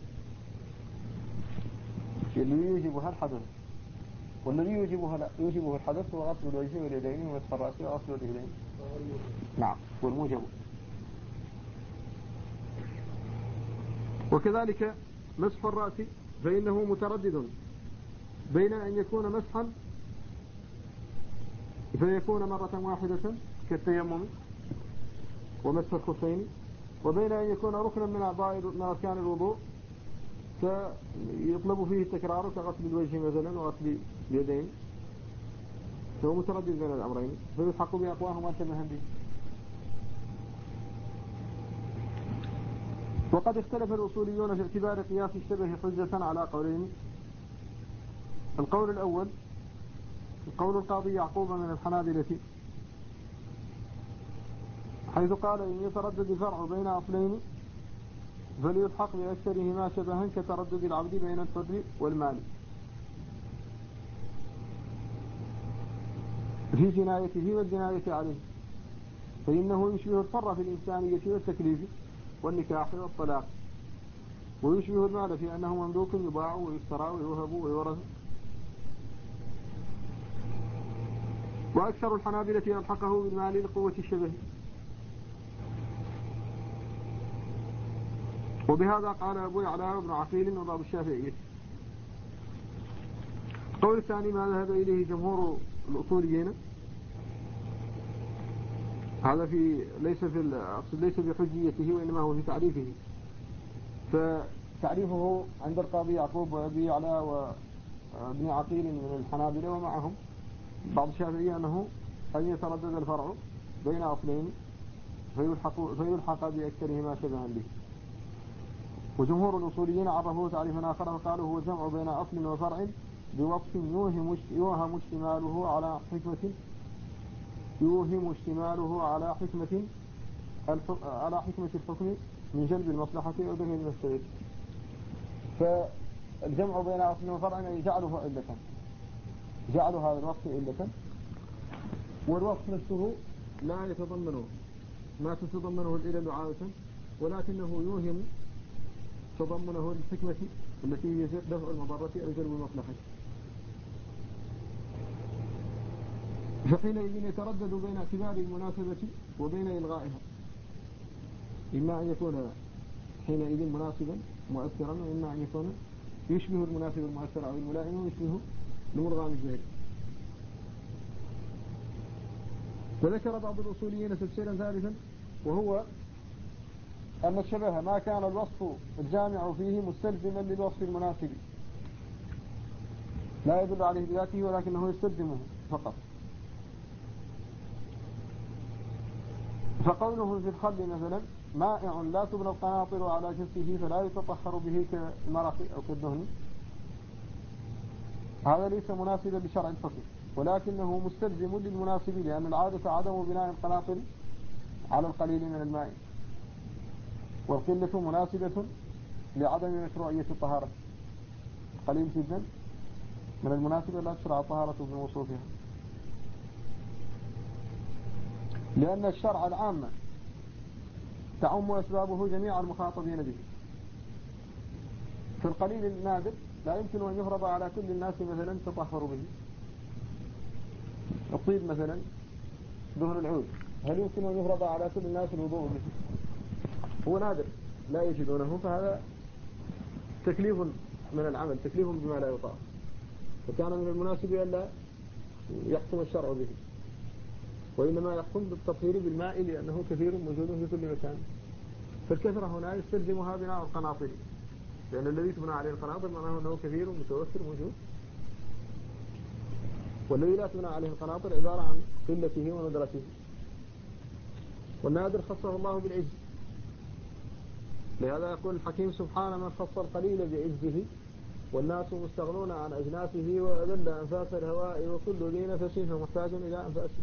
اللي يوجبها الحدث، والذي يوجبها لا يوجبه الحدث هو غسل الوجه واليدين ومسح الرأس وغسل الرجلين. نعم، والموجب. وكذلك مسح الرأس فإنه متردد بين أن يكون مسحا فيكون مرة واحدة كالتيمم ومسح الخفين، وبين أن يكون ركنا من أعضاء من أركان الوضوء فيطلب فيه التكرار كغسل الوجه مثلا وغسل اليدين، فهو متردد بين الأمرين فيلحق بأقواه ما شبه به. وقد اختلف الأصوليون في اعتبار قياس الشبه حجة على قولين: القول الأول القول القاضي يعقوب من الحنابلة، حيث قال: إن يتردد الفرع بين أصلين فليلحق بأكثرهما شبها كتردد العبد بين الحر والمال في جنايته والجناية عليه، فإنه يشبه الحر في الإنسانية والتكليف والنكاح والطلاق، ويشبه المال في أنه مملوك يباع ويشترى ويوهب ويورث. وأكثر الحنابلة ألحقه بالمال لقوة الشبه، وبهذا قال أبو يعلى وابن عقيل وبعض الشافعية. القول الثاني ما ذهب إليه جمهور الأصوليين، هذا في ليس في ليس بحجيته وإنما هو في تعريفه. فتعريفه عند القاضي يعقوب وأبي يعلى وابن عقيل من الحنابلة ومعهم بعض الشافعية أنه أن يتردد الفرع بين أصلين فيلحق, فيلحق بأكثرهما شبها به. وجمهور الأصوليين عرفوه تعريفا آخر وقالوا هو الجمع بين أصل وفرع بوصف يوهم يوهم اشتماله على حكمة يوهم اشتماله على حكمة على حكمة الحكم من جلب المصلحة أو دفع المفسدة. فالجمع بين أصل وفرع يجعله علة، جعل هذا الوصف علة، والوصف نفسه لا يتضمنه ما تتضمنه العلل عادة، ولكنه يوهم تضمنه الحكمة التي هي دفع المضرة أو جلب المصلحة. فحينئذ يتردد بين اعتبار المناسبة وبين إلغائها، إما أن يكون حينئذ مناسبا مؤثرا، وإما أن يكون يشبه المناسب المؤثر أو الملائم ويشبه الملغام الزهري. وذكر بعض الأصوليين تفسيرا ثالثا، وهو أن الشبه ما كان الوصف الجامع فيه مستلزما للوصف المناسب، لا يدل عليه بذاته ولكنه يستلزمه فقط. فقوله في الخل مثلا مائع لا تبنى القناطر على جنسه فلا يتطهر به كالمرق أو كالدهن، هذا ليس مناسبا لشرع الحكم، ولكنه مستلزم للمناسب، لأن العادة عدم بناء القناطر على القليل من الماء، والقلة مناسبة لعدم مشروعية الطهارة. قليل جدا من المناسبة لا تشرع الطهارة بوصوفها، لأن الشرع العام تعم أسبابه جميع المخاطبين به. في القليل النادر لا يمكن أن يفرض على كل الناس مثلا تطهر به. الطيب مثلا دهن العود، هل يمكن أن يفرض على كل الناس الوضوء به؟ هو نادر لا يجدونه، فهذا تكليف من العمل، تكليف بما لا يطاق، فكان من المناسب ألا يحكم الشرع به، وإنما يحكم بالتطهير بالماء لأنه كثير موجود في كل مكان. فالكثرة هنا يستلزمها بناء القناطر، لأن الذي تبنى عليه القناطر معناه أنه كثير متوفر موجود، والذي لا تبنى عليه القناطر عبارة عن قلته وندرته. والنادر خصه الله بالعز، لهذا يقول الحكيم سبحان من خص القليل بعزه والناس مستغنون عن أجناسه وأذل أنفاس الهواء وكل ذي نفس فمحتاج إلى أنفاسه،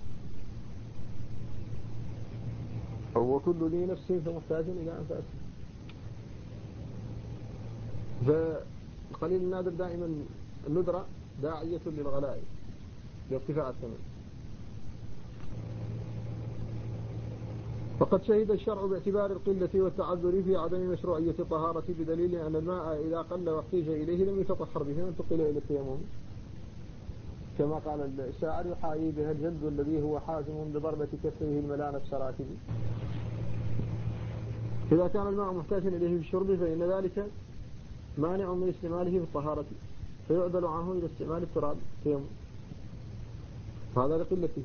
أو كل ذي نفس فمحتاج إلى أنفاسه. فالقليل النادر دائما الندرة داعية للغلاء لارتفاع الثمن. فقد شهد الشرع باعتبار القلة والتعذر في عدم مشروعية الطهارة بدليل أن الماء إذا قل واحتيج إليه لم يتطهر به وانتقل إلى التيمم، كما قال الشاعر يحايي بها الجلد الذي هو حازم بضربة كفيه الملان السراكب. إذا كان الماء محتاجا إليه في الشرب فإن ذلك مانع من استعماله في الطهارة، فيعدل عنه إلى استعمال التراب التيمم، هذا لقلته.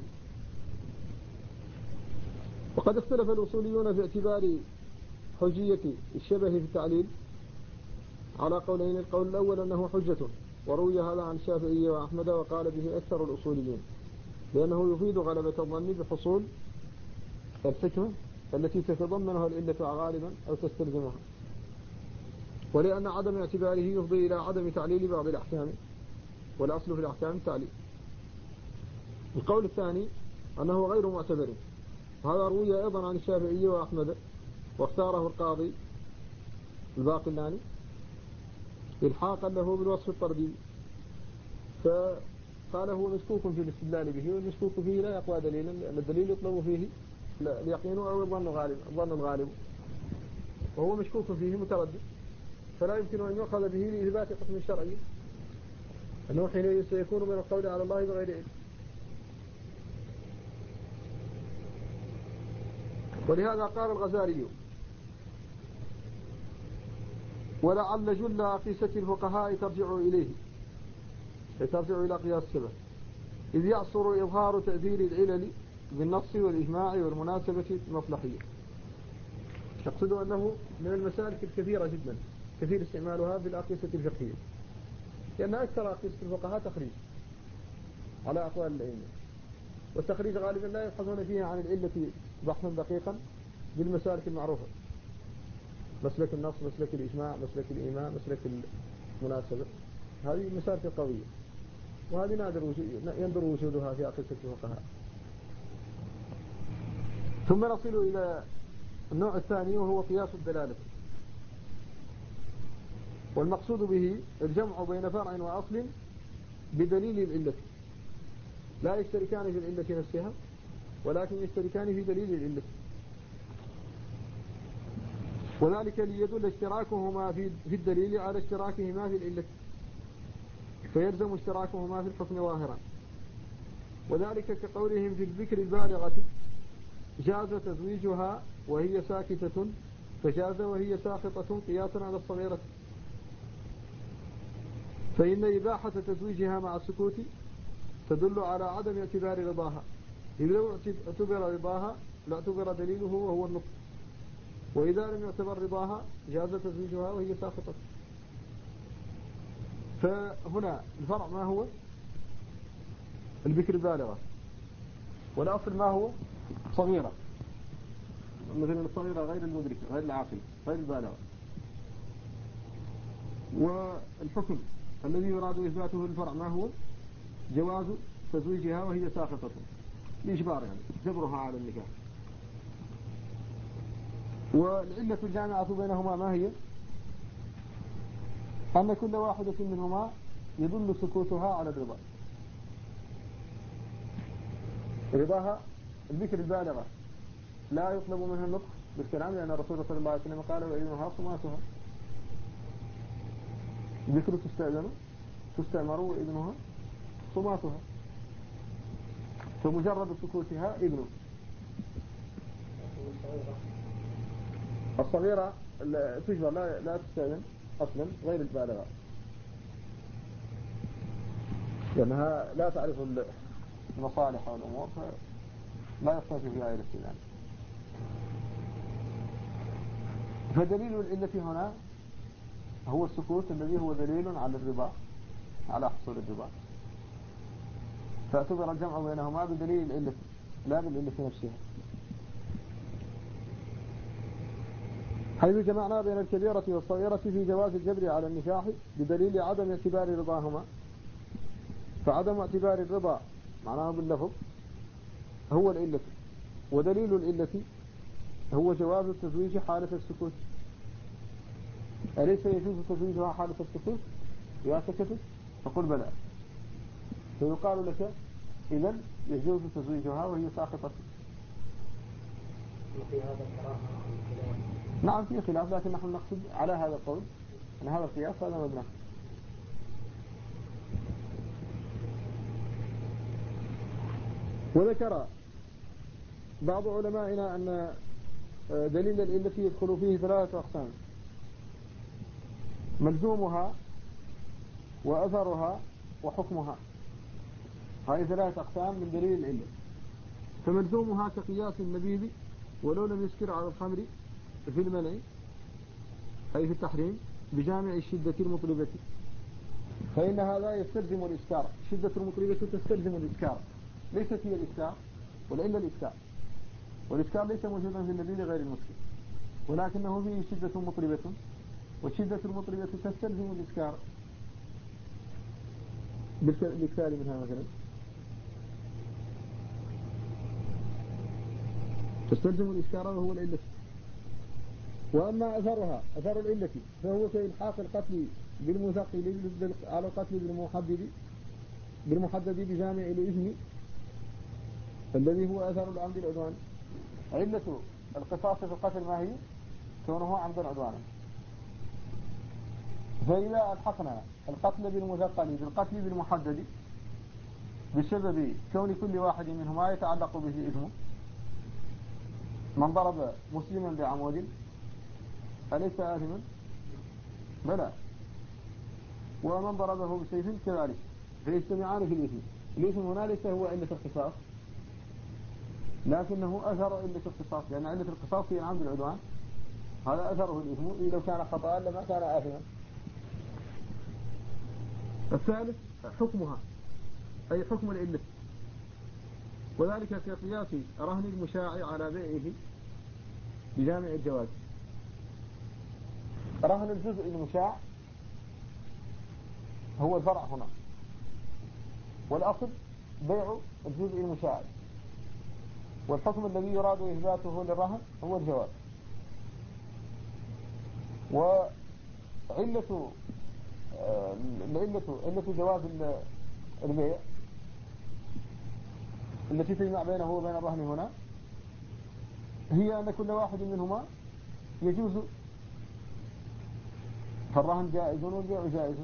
وقد اختلف الأصوليون في اعتبار حجية الشبه في التعليل على قولين. القول الأول أنه حجة، وروي هذا عن الشافعي وأحمد وقال به أكثر الأصوليين، لأنه يفيد غلبة الظن بحصول الحكمة التي تتضمنها العلة غالبا أو تستلزمها، ولأن عدم اعتباره يفضي إلى عدم تعليل بعض الأحكام، والأصل في الأحكام التعليل. القول الثاني أنه غير معتبر، هذا روي أيضا عن الشافعي وأحمد واختاره القاضي الباقلاني إلحاقا له بالوصف الطردي، فقال هو مشكوك في الاستدلال به، والمشكوك فيه لا يقوى دليلا، لأن الدليل يطلب فيه اليقين أو الظن الغالب الظن الغالب وهو مشكوك فيه متردد، فلا يمكن أن يؤخذ به لإثبات حكم الشرعي، أنه حين سيكون من القول على الله بغير علم. ولهذا قال الغزالي ولعل جل أقيسة الفقهاء ترجع إليه، ترجع إلى قياس الشبه، إذ يعصر إظهار تأثير العلل بالنص والإجماع والمناسبة المصلحية. يقصد أنه من المسالك الكثيرة جدا كثير استعمالها في الأقيسة الفقهية، لأن أكثر أقيسة الفقهاء تخريج على أقوال الأئمة، والتخريج غالبا لا يبحثون فيها عن العلة بحثا دقيقا بالمسالك المعروفة، مسلك النص، مسلك الإجماع، مسلك الإيمان، مسلك المناسبة. هذه المسالك القوية، وهذه نادر وجود يندر وجودها في أقيسة الفقهاء. ثم نصل إلى النوع الثاني وهو قياس الدلالة، والمقصود به الجمع بين فرع وأصل بدليل العلة، لا يشتركان في العلة نفسها ولكن يشتركان في دليل العلة، وذلك ليدل اشتراكهما في الدليل على اشتراكهما في العلة، فيلزم اشتراكهما في الحكم ظاهرا. وذلك كقولهم في الذكر البالغة جاز تزويجها وهي ساكتة فجاز وهي ساخطة قياسا على الصغيرة، فإن إباحة تزويجها مع السكوت تدل على عدم اعتبار رضاها، إذ لو اعتبر رضاها لاعتبر دليله وهو النطق، وإذا لم يعتبر رضاها جاز تزويجها وهي ساخطة. فهنا الفرع ما هو؟ البكر البالغة، والأصل ما هو؟ صغيرة، مثلا الصغيرة غير المدركة غير العاقلة غير البالغة. والحكم الذي يراد إثباته الفرع ما هو؟ جواز تزويجها وهي ساخطة، الإجبار يعني جبرها على النكاح. والعلة الجامعة بينهما ما هي؟ أن كل واحدة منهما يدل سكوتها على الرضا. رضاها الذكر البالغة لا يطلب منها النطق بالكلام، لأن الرسول صلى الله عليه وسلم قال وإذنها صماتها، ذكر تستأذن تستأمر وإذنها صماتها، فمجرد سكوتها إذن. الصغيرة تجبر لا, لا تستأذن أصلا غير البالغة، لأنها لا تعرف المصالح والأمور فلا يحتاج فيها إلى استئذان. فدليل العلة هنا هو السكوت الذي هو دليل على الرضا، على حصول الرضا، فاعتبر الجمع بينهما بدليل العلة لا بالعلة نفسها، حيث جمعنا بين الكبيرة والصغيرة في جواز الجبر على النكاح بدليل عدم اعتبار رضاهما. فعدم اعتبار الرضا معناه باللفظ هو العلة، ودليل العلة هو جواز التزويج حالة السكوت. أليس يجوز تزويجها حالة السكوت يا سكتت؟ فقل بلى، فيقال لك إذن يجوز تزويجها وهي ساقطة. وفي هذا الكراهة نعم في خلاف، لكن نحن نقصد على هذا القول أن هذا القياس هذا مبنى. وذكر بعض علمائنا أن دليل العلة يدخل فيه ثلاثة أقسام: ملزومها وأثرها وحكمها. هذه ثلاثة أقسام من دليل العلة. فملزومها كقياس النبيذ ولو لم يسكر على الخمر في المنع أي في التحريم بجامع الشدة المطلبة، فإن هذا يستلزم الإسكار. الشدة المطلبة تستلزم الإسكار، ليست هي الإسكار ولإلا الإسكار، والإسكار ليس موجودا في النبيذ غير المسكر، ولكنه فيه شدة مطلبة، والشدة المطلبة تستلزم الإسكار بالإكثار منها مثلا، تستلزم الإسكار وهو العلة. وأما أثرها أثر العلة فهو كإلحاق القتل بالمثقل على القتل بالمحدد بالمحدد بجامع الإثم الذي هو أثر العمد العدوان. علة القصاص في القتل ما هي؟ كونه عمدا عدوانا. فإذا ألحقنا القتل بالمثقل بالقتل بالمحدد بسبب كون كل واحد منهما يتعلق به إثم، من ضرب مسلما بعمود أليس آثما؟ بلى، ومن ضربه بسيف كذلك، فيجتمعان في الإثم. الإثم هنا ليس هو علة القصاص، لكنه أثر علة القصاص، لأن علة القصاص هي العمد العدوان، هذا أثره الإثم. لو كان خطأ لما كان آثما. الثالث حكمها، أي حكم العلة، وذلك كقياس رهن المشاع على بيعه بجامع الجواز. رهن الجزء المشاع هو الفرع هنا، والأصل بيع الجزء المشاع، والحكم الذي يراد إثباته للرهن هو الجواز. وعلة العلة علة جواز البيع التي تجمع بينه وبين الرهن هنا هي أن كل واحد منهما يجوز، فالرهن جائز والبيع جائز،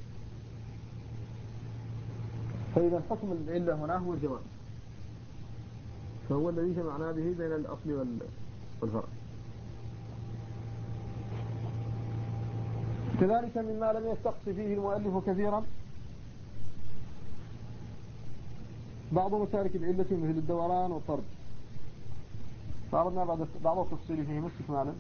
فإذا حكم العلة هنا هو الجواز، فهو الذي جمعنا به بين الأصل والفرع. كذلك مما لم يستقص فيه المؤلف كثيرا بعض مسالك العلة مثل الدوران والطرد، فأردنا بعض التفصيل فيهم استكمالا.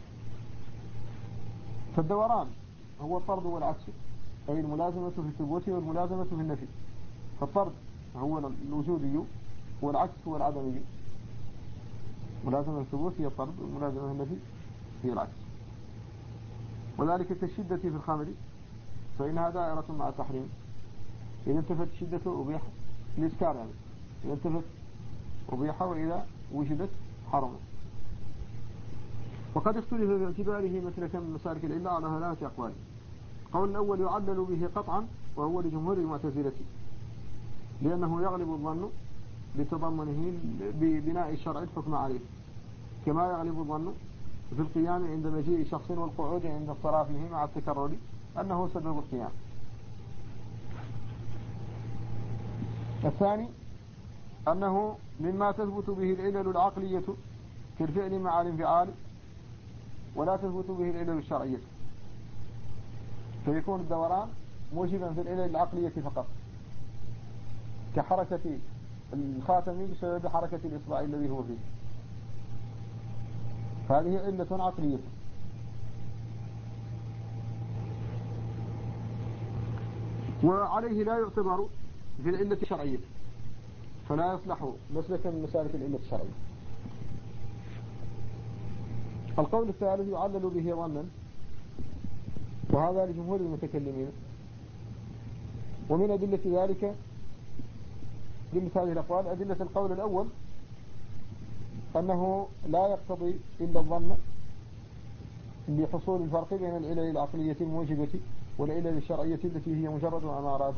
فالدوران هو الطرد والعكس، أي الملازمة في الثبوت والملازمة في النفي. فالطرد هو الوجودي والعكس هو العدمي. ملازمة الثبوت هي الطرد، والملازمة في النفي هي العكس. وذلك كالشدة في الخمر، فإنها دائرة مع التحريم. إذا انتفت الشدة أبيح الإسكار، يعني إذا انتفت أبيح، وإذا وجدت حرم. وقد اختلف باعتباره مسلكا من مسالك العلة على ثلاثة أقوال. قول الأول يعلل به قطعا، وهو لجمهور المعتزلة، لأنه يغلب الظن لتضمنه ببناء الشرع الحكم عليه، كما يغلب الظن في القيام عند مجيء شخص والقعود عند انصرافه مع التكرر أنه سبب القيام. الثاني أنه مما تثبت به العلل العقلية كالفعل مع الانفعال، ولا تثبت به العلل الشرعية، فيكون الدوران موجبا في العلل العقلية فقط، كحركة الخاتم بسبب حركة الإصبع الذي هو فيه، هذه علة عقلية. وعليه لا يعتبر في العلة الشرعية، فلا يصلح مسلكا من مسالك العلة الشرعية. القول الثالث يعلل به ظنا، وهذا لجمهور المتكلمين. ومن أدلة ذلك أدلة هذه الأقوال أدلة القول الأول أنه لا يقتضي إلا الظن لحصول الفرق بين العلل العقلية الموجبة والعلل الشرعية التي هي مجرد أمارات.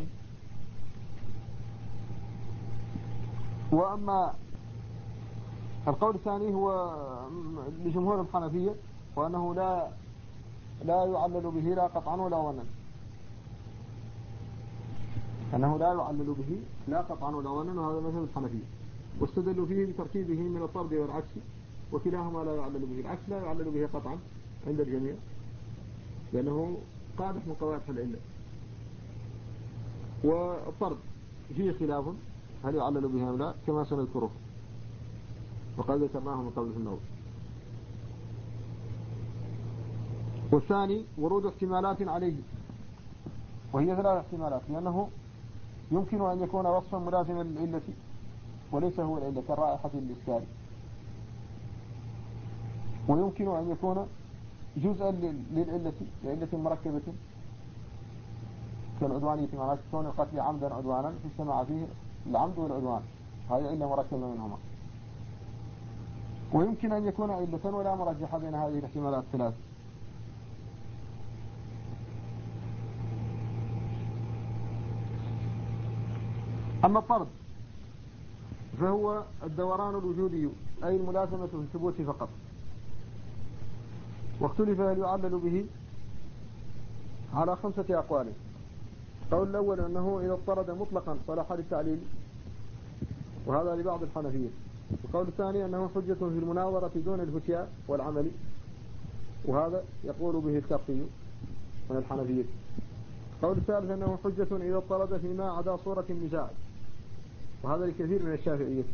وأما القول الثاني هو لجمهور الحنفية، وأنه لا لا يعلل به لا قطعا ولا ظنا، أنه لا يعلل به لا قطعا ولا ظنا، وهذا مذهب الحنفية، واستدلوا فيه بتركيبه من الطرد والعكس، وكلاهما لا يعلل به. العكس لا يعلل به قطعا عند الجميع، لأنه قادح من قوادح العلة. والطرد فيه خلاف هل يعلل به أم لا، كما سنذكره وقد ذكرناه من قبل في النوم. والثاني ورود احتمالات عليه، وهي ثلاث احتمالات، لأنه يمكن أن يكون وصفا ملازما للعلة وليس هو العلة كالرائحة الإسكار، ويمكن أن يكون جزءا للعلة لعلة مركبة كالعدوانية، معناته كون القتل عمدا عدوانا اجتمع فيه العمد والعدوان، هذه علة مركبة منهما. ويمكن أن يكون علة ولا مرجح بين هذه الاحتمالات الثلاث. أما الطرد فهو الدوران الوجودي، أي الملازمة في الثبوت فقط. واختلف هل يعلل به على خمسة أقوال. القول الأول أنه إذا اضطرد مطلقا صلح للتعليل، وهذا لبعض الحنفية. القول الثاني أنه حجة في المناظرة دون الفتيا والعمل، وهذا يقول به الكرخي من الحنفية. قول الثالث أنه حجة إذا اضطرد فيما عدا صورة النزاع، وهذا لكثير من الشافعية.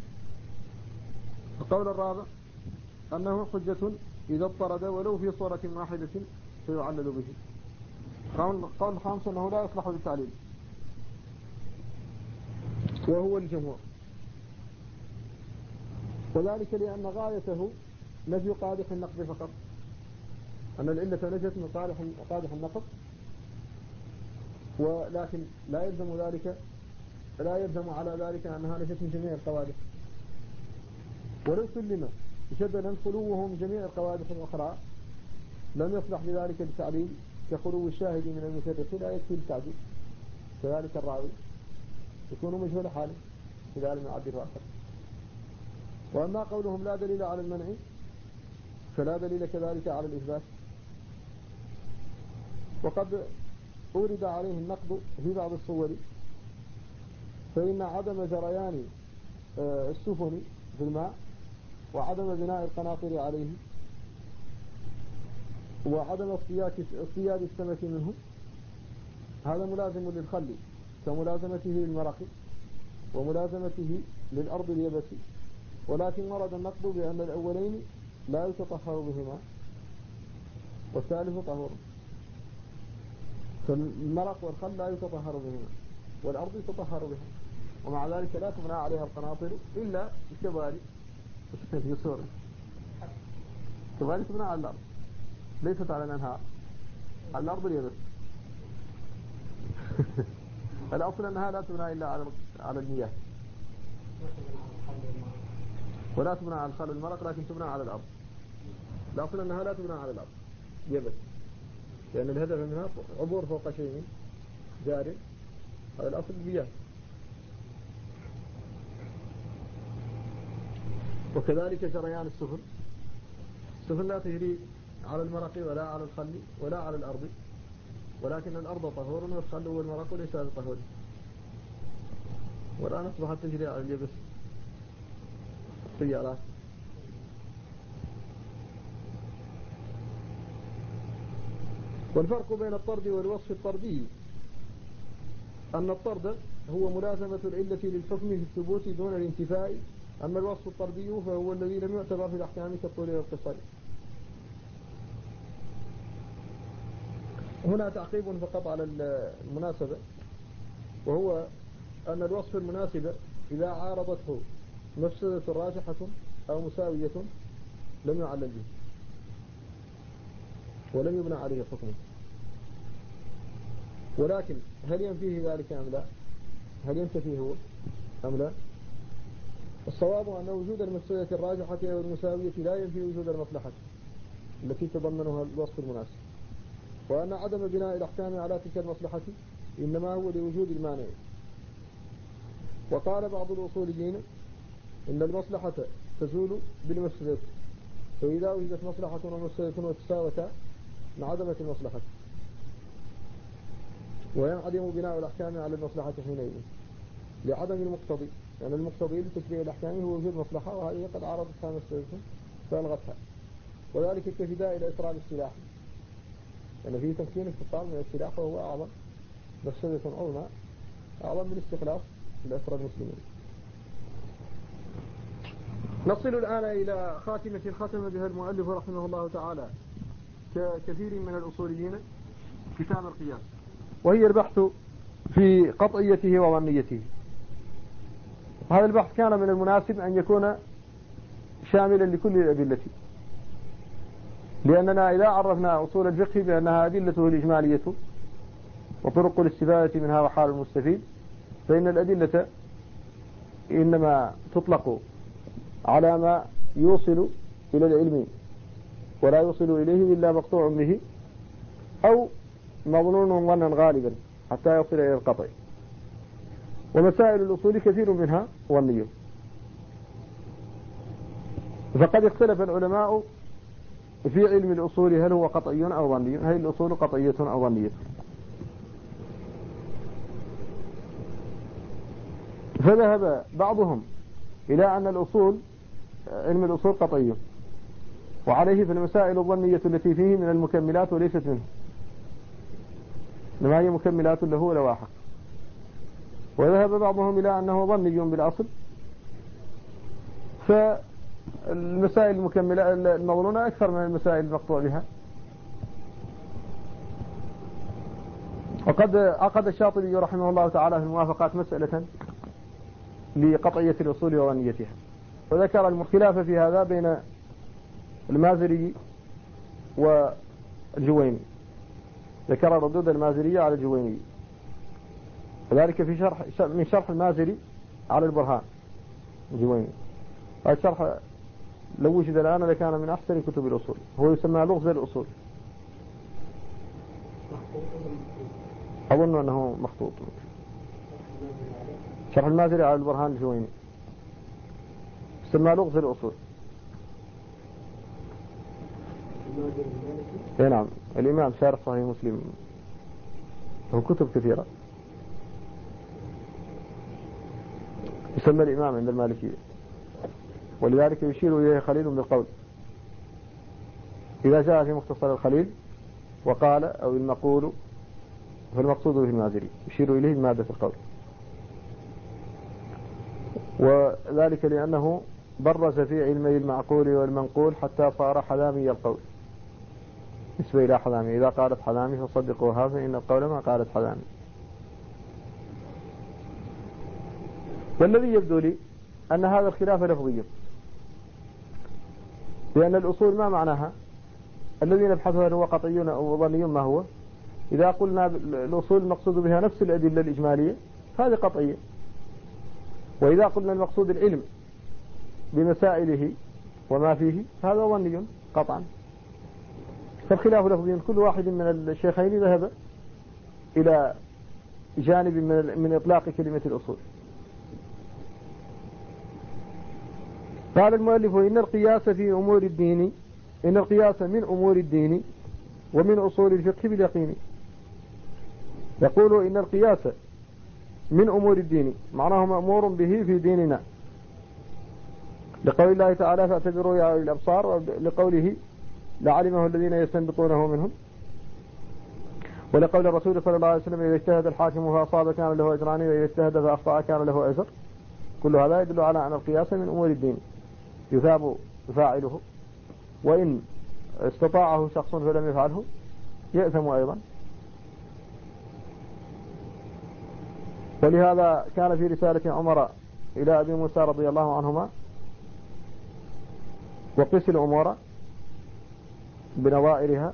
القول الرابع أنه حجة إذا اضطرد ولو في صورة واحدة فيعلل به. قول الخامس أنه لا يصلح للتعليل، وهو الجمهور، وذلك لأن غايته نفي قادح النقض فقط، أن العلة نجت من قادح قادح النقض، ولكن لا يلزم ذلك لا يلزم على ذلك أنها نجت من جميع القوادح. ولو سلم جدلا خلوه من جميع القوادح الأخرى لم يصلح بذلك للتعليل، كخلو الشاهد من المشرك لا يكفي التعديل. كذلك الراوي يكون مجهول حاله إذا لم يعبر آخر. وأما قولهم لا دليل على المنع فلا دليل كذلك على الإثبات، وقد أورد عليه النقد في بعض الصور، فإن عدم جريان السفن في الماء وعدم بناء القناطر عليه وعدم اصطياد السمك منه هذا ملازم للخل كملازمته للمرق وملازمته للأرض اليبس، ولكن ورد النقد بأن الأولين لا يتطهر بهما والثالث طهور، فالمرق والخل لا يتطهر بهما والأرض يتطهر بها، ومع ذلك لا تبنى عليها القناطر إلا الكباري في سورة كباري تبنى على الأرض ليست على الأنهار، على الأرض اليبس. الأصل أنها لا تبنى إلا على على المياه، ولا تبنى على الخل والمرق، لكن تبنى على الأرض. الأصل أنها لا تبنى على الأرض يبس، لأن الهدف منها عبور فوق شيء جاري، هذا الأصل المياه. وكذلك جريان السفن، السفن لا تجري على المرق ولا على الخل ولا على الأرض، ولكن الأرض طهور والخل والمرق ليس بطهور، والآن أصبحت تجري على اليبس السيارات. والفرق بين الطرد والوصف الطردي أن الطرد هو ملازمة العلة للحكم في الثبوت دون الانتفاء، أما الوصف الطردي فهو الذي لم يعتبر في الأحكام كالطول والقصر. هنا تعقيب فقط على المناسبة، وهو أن الوصف المناسب إذا عارضته مفسدة راجحة أو مساوية لم يعلل به ولم يبنى عليه حكمه. ولكن هل ينفيه ذلك أم لا؟ هل ينتفيه هو أم لا؟ الصواب أن وجود المفسدة الراجحة أو المساوية لا ينفي وجود المصلحة التي تضمنها الوصف المناسب، وأن عدم بناء الأحكام على تلك المصلحة إنما هو لوجود المانع. وقال بعض الأصوليين إن المصلحة تزول بالمفسدة، فإذا وجدت مصلحة ومفسدة وتساوتا انعدمت المصلحة وينعدم بناء الأحكام على المصلحة حينئذ لعدم المقتضي، لأن يعني المقتضي لتشريع الأحكام هو وجود مصلحة، وهذه قد عرضتها مفسدة فألغتها. وذلك كفداء إلى إسراع السلاح، لأن يعني فيه تمكين استقال من السلاح وهو أعظم مفسدة عظمى أعظم من استخلاف الأسرى المسلمين. نصل الآن إلى خاتمة ختم بها المؤلف رحمه الله تعالى ككثير من الأصوليين كتاب القياس، وهي البحث في قطعيته وظنيته. هذا البحث كان من المناسب أن يكون شاملا لكل الأدلة، لأننا إذا عرفنا أصول الفقه بأنها أدلته الإجمالية وطرق الاستفادة منها وحال المستفيد، فإن الأدلة إنما تطلق على ما يوصل إلى العلم ولا يوصل إليه إلا مقطوع به أو مظنون ظنا غالبا حتى يصل إلى القطع. ومسائل الأصول كثير منها ظنية، فقد اختلف العلماء في علم الأصول هل هو قطعي أو ظني، هل الأصول قطعية أو ظنية. فذهب بعضهم إلى أن الأصول علم الأصول قطعي، وعليه في المسائل الظنية التي فيه من المكملات وليست منه، إنما هي مكملات له لواحق. وذهب بعضهم إلى أنه ظني بالأصل، فالمسائل المكملة المظنونة أكثر من المسائل المقطوع بها. وقد عقد الشاطبي رحمه الله تعالى في الموافقات مسألة لقطعية الأصول وظنيتها، وذكر الخلاف في هذا بين المازري والجويني، ذكر ردود المازرية على الجويني، وذلك في شرح من شرح المازري على البرهان الجويني. هذا الشرح لو وجد الآن لكان من أحسن كتب الأصول، هو يسمى لغز الأصول، أظن أنه مخطوط. شرح المازري على البرهان الجويني يسمى لغز الأصول. اي نعم، الإمام شارح صحيح مسلم، له كتب كثيرة، يسمى الإمام عند المالكية، ولذلك يشير إليه خليل بالقول إذا جاء في مختصر الخليل وقال أو المقول فالمقصود به المازري، يشير إليه بمادة القول، وذلك لأنه برز في علمي المعقول والمنقول حتى صار حذامي القول، نسبة إلى حذامي، إذا قالت حذامي فصدقوها فإن القول ما قالت حذامي. والذي يبدو لي أن هذا الخلاف لفظي، لأن الأصول ما معناها؟ الذي نبحثه هو قطعي أو ظني ما هو؟ إذا قلنا الأصول المقصود بها نفس الأدلة الإجمالية هذه قطعية، وإذا قلنا المقصود العلم بمسائله وما فيه هذا ظني قطعا. فالخلاف لفظي، كل واحد من الشيخين ذهب إلى جانب من, من إطلاق كلمة الأصول. قال المؤلف: إن القياس في أمور الدين إن القياس من أمور الدين ومن أصول الفقه باليقين. يقول إن القياس من أمور الدين، معناه مأمور به في ديننا، لقول الله تعالى: فاعتبروا يا أولي الأبصار، ولقوله: لعلمه الذين يستنبطونه منهم، ولقول الرسول صلى الله عليه وسلم: إذا اجتهد الحاكم فأصاب كان له أجران، وإذا اجتهد فأخطأ كان له أجر. كل هذا يدل على أن القياس من أمور الدين يثاب فاعله، وإن استطاعه شخص فلم يفعله يأثم أيضا. ولهذا كان في رسالة عمر إلى أبي موسى رضي الله عنهما: وقس الأمور بنظائرها.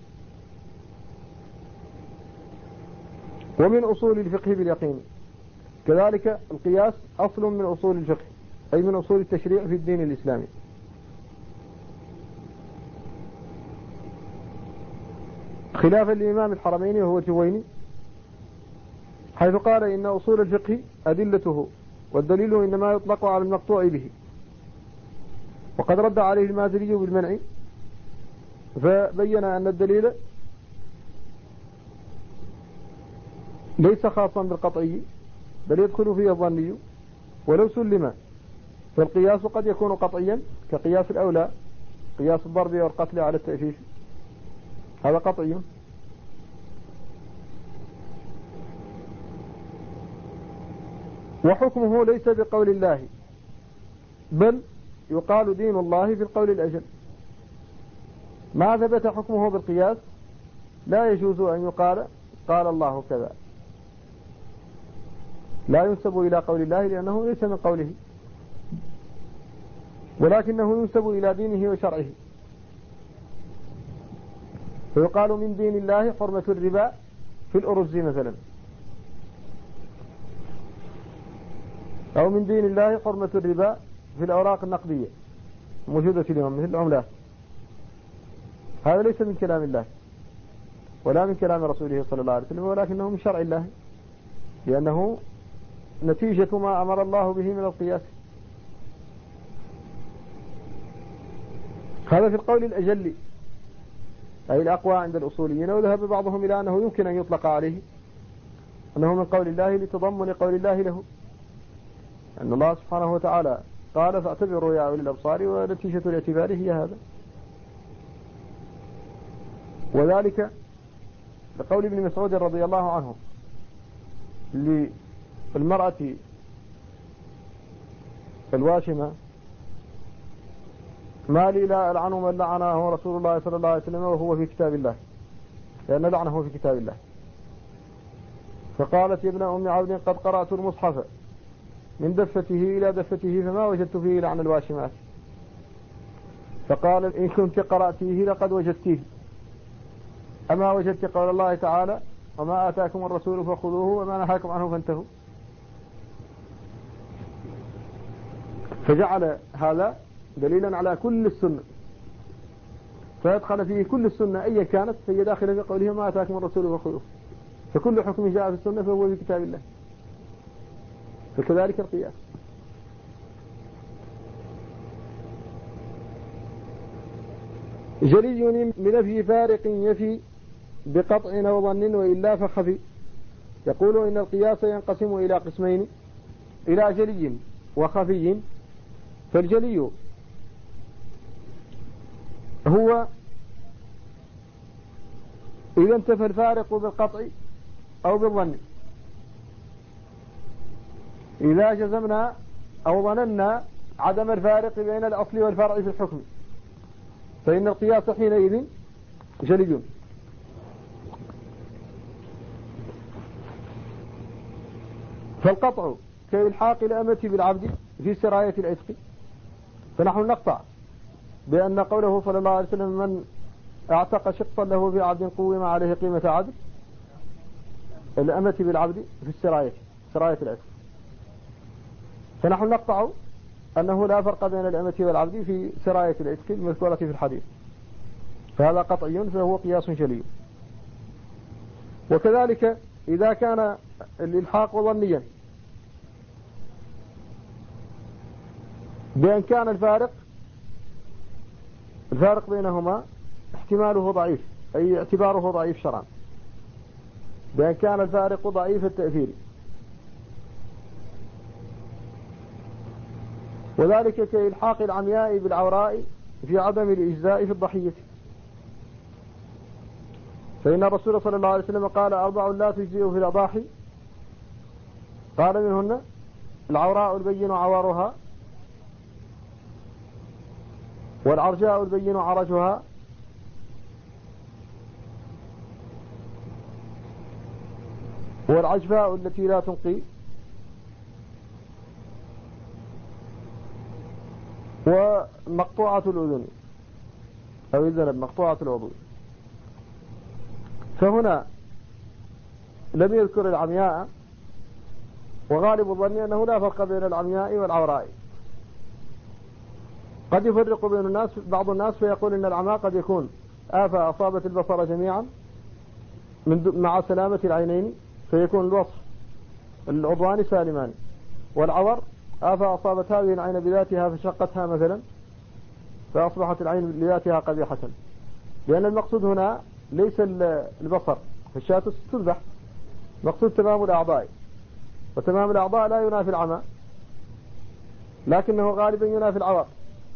ومن أصول الفقه باليقين، كذلك القياس أصل من أصول الفقه، أي من أصول التشريع في الدين الإسلامي. خلافا لإمام الحرمين وهو الجويني، حيث قال: إن أصول الفقه أدلته، والدليل إنما يطلق على المقطوع به. وقد رد عليه المازري بالمنع، فبين أن الدليل ليس خاصا بالقطعي، بل يدخل فيه الظني ولو سلم. فالقياس قد يكون قطعيا كقياس الأولى، قياس الضرب والقتل على التأفيف، هذا قطعي. وحكمه ليس بقول الله، بل يقال دين الله في القول الأجل. ما ثبت حكمه بالقياس لا يجوز أن يقال قال الله كذا، لا ينسب إلى قول الله لأنه ليس من قوله، ولكنه ينسب إلى دينه وشرعه. فيقال من دين الله حرمة الربا في الأرز مثلا، أو من دين الله حرمة الربا في الأوراق النقدية موجودة اليوم مثل العملات. هذا ليس من كلام الله ولا من كلام رسوله صلى الله عليه وسلم، ولكنه من شرع الله، لأنه نتيجة ما أمر الله به من القياس. هذا في القول الأجل أي الأقوى عند الأصوليين. وذهب بعضهم إلى أنه يمكن أن يطلق عليه أنه من قول الله لتضمن قول الله له، أن الله سبحانه وتعالى قال: فاعتبروا يا أولي الأبصار، ونتيجة الاعتبار هي هذا. وذلك لقول ابن مسعود رضي الله عنه للمرأة الواشمة: ما لي لا ألعن من لعنه رسول الله صلى الله عليه وسلم وهو في كتاب الله، لأن لعنه في كتاب الله. فقالت: يا ابن أم عبد قد قرأت المصحف من دفته إلى دفته فما وجدت فيه لعن الواشمات. فقال: إن كنت قرأتيه لقد وجدتيه، أما وجدت قول الله تعالى: وما آتاكم الرسول فخذوه وما نهاكم عنه فانتهوا. فجعل هذا دليلا على كل السنة، فيدخل فيه كل السنة أي كانت، فهي داخلة في قوله: ما آتاكم الرسول فخذوه. فكل حكم جاء في السنة فهو في كتاب الله، فكذلك القياس. جلي بنفي فارق يفي بقطع وظن وإلا فخفي. يقول إن القياس ينقسم إلى قسمين: إلى جلي وخفي. فالجلي هو إذا انتفى الفارق بالقطع أو بالظن. إذا جزمنا أو ظننا عدم الفارق بين الأصل والفرع في الحكم فإن القياس حينئذ جلي. فالقطع كإلحاق الأمة بالعبد في سراية العتق، فنحن نقطع بأن قوله صلى الله عليه وسلم: من اعتق شقا له في عبد قوم عليه قيمة عبد، الأمة بالعبد في السراية، سراية العتق. فنحن نقطع أنه لا فرق بين الأمة والعبد في سراية العتق المذكورة في الحديث، فهذا قطعي فهو قياس جلي. وكذلك إذا كان الإلحاق ظنيا بأن كان الفارق الفارق بينهما احتماله ضعيف، أي اعتباره ضعيف شرعا، بأن كان الفارق ضعيف التأثير، وذلك كإلحاق العمياء بالعوراء في عدم الإجزاء في الضحية. فإن الرسول صلى الله عليه وسلم قال: أربع لا تجزئ في الأضاحي، قال منهن العوراء البين عوارها، والعرجاء البين عرجها، والعجفاء التي لا تنقي، ومقطوعة الأذن أو الذنب مقطوعة العضو. فهنا لم يذكر العمياء، وغالب الظن أنه لا فرق بين العمياء والعوراء. قد يفرق بين الناس بعض الناس فيقول إن العماء قد يكون آفة أصابت البصر جميعا من مع سلامة العينين، فيكون الوصف العضوان سالمان، والعور آفة أصابت هذه العين بذاتها فشقتها مثلا فأصبحت العين بذاتها قبيحة، لأن المقصود هنا ليس البصر، فالشاة تذبح، مقصود تمام الأعضاء، وتمام الأعضاء لا ينافي العمى، لكنه غالبا ينافي العور.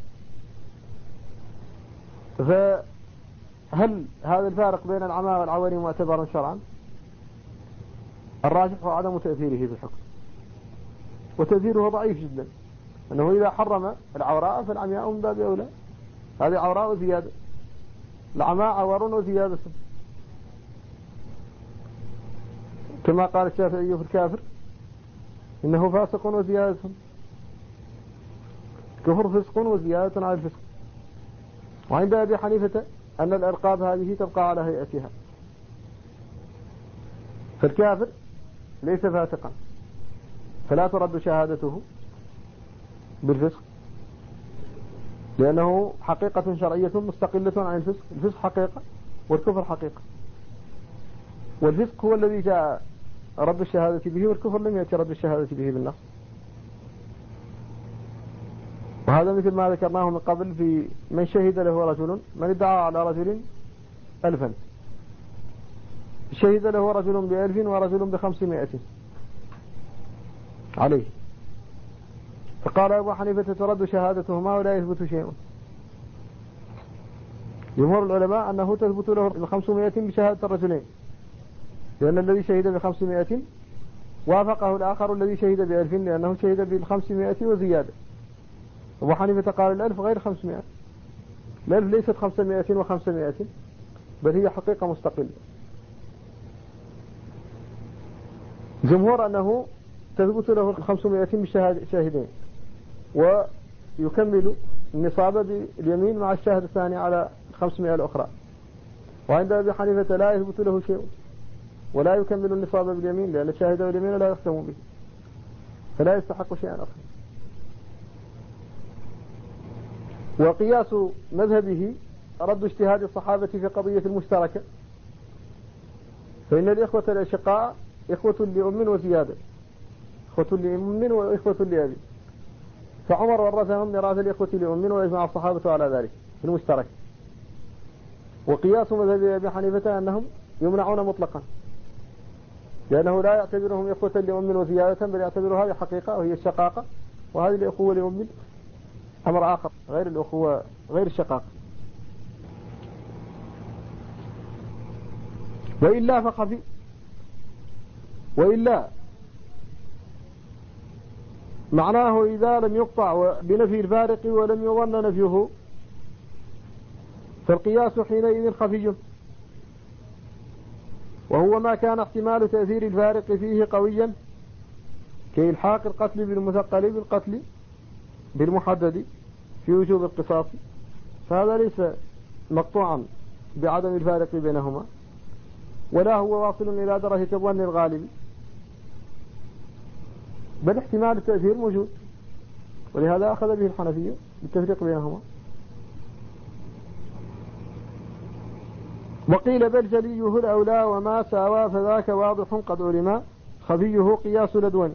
فهل هذا الفارق بين العمى والعور معتبر شرعا؟ الراجح هو عدم تأثيره في الحكم، وتأثيره ضعيف جدا، أنه إذا حرم العوراء فالعمياء من باب أولى، هذه عوراء وزيادة، العمى عور وزيادة، كما قال الشافعي في الكافر: إنه فاسق وزيادة، كفر فسق وزيادة على الفسق. وعند أبي حنيفة أن الألقاب هذه تبقى على هيئتها، فالكافر ليس فاسقا فلا ترد شهادته بالفسق، لأنه حقيقة شرعية مستقلة عن الفسق، الفسق حقيقة والكفر حقيقة، والفسق هو الذي جاء رد الشهادة به، والكفر لم يأتي رد الشهادة به بالنص. وهذا مثل ما ذكرناه من قبل في من شهد له رجل، من ادعى على رجل ألفا، شهد له رجل بألف ورجل بخمسمائة عليه، فقال أبو حنيفة ترد شهادتهما ولا يثبت شيء. جمهور العلماء أنه تثبت له الخمسمائة بشهادة الرجلين، لأن الذي شهد بخمسمائة وافقه الآخر الذي شهد بألف لأنه شهد بالخمسمائة وزيادة. أبو حنيفة قال الألف غير خمسمائة، الألف ليست خمسمائة وخمسمائة بل هي حقيقة مستقلة. جمهور أنه تثبت له الخمسمائة بالشاهدين ويكمل النصاب باليمين مع الشاهد الثاني على الخمسمائة الأخرى. وعند أبي حنيفة لا يثبت له شيء ولا يكمل النصاب باليمين لأن الشاهد باليمين لا يختم به فلا يستحق شيئا آخر. وقياس مذهبه رد اجتهاد الصحابة في قضية المشتركة، فإن الإخوة الأشقاء إخوة لأم وزيادة، إخوة لأم وإخوة لأبي، فعمر ورثهم ميراث الإخوة لأم ويجمع الصحابة على ذلك في المشترك. وقياس مذهب أبي حنيفة أنهم يمنعون مطلقا لأنه لا يعتبرهم إخوة لأم وزيادة بل يعتبر هذه حقيقة وهي الشقاقة، وهذه الأخوة لأم أمر آخر غير الأخوة غير الشقاقة. وإلا فخفي وإلا معناه إذا لم يقطع بنفي الفارق ولم يظن نفيه فالقياس حينئذ خفي، وهو ما كان احتمال تأثير الفارق فيه قويا كإلحاق القتل بالمثقل بالقتل بالمحدد في وجوب القصاص، فهذا ليس مقطوعا بعدم الفارق بينهما ولا هو واصل إلى درجة الظن الغالب، بل احتمال التأثير موجود، ولهذا أخذ به الحنفية بالتفريق بينهما. وقيل بل جليه الأولى وما ساوى فذاك واضح قد علم خفيه قياس الأدون.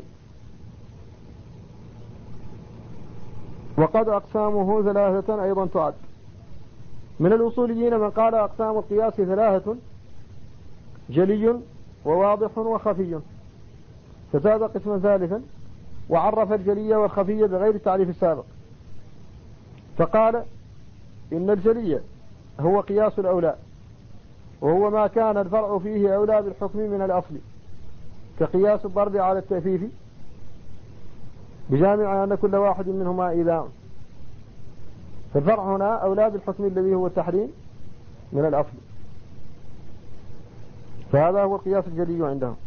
وقد أقسامه ثلاثة أيضا تعد. من الأصوليين من قال أقسام القياس ثلاثة: جلي وواضح وخفي، فزاد قسما ثالثا وعرف الجلي والخفي بغير التعريف السابق، فقال إن الجلي هو قياس الأولى، وهو ما كان الفرع فيه أولى بالحكم من الأصل، كقياس الضرب على التأفيف بجامع أن كل واحد منهما إذا، فالفرع هنا أولى بالحكم الذي هو التحريم من الأصل، فهذا هو القياس الجلي عندهم.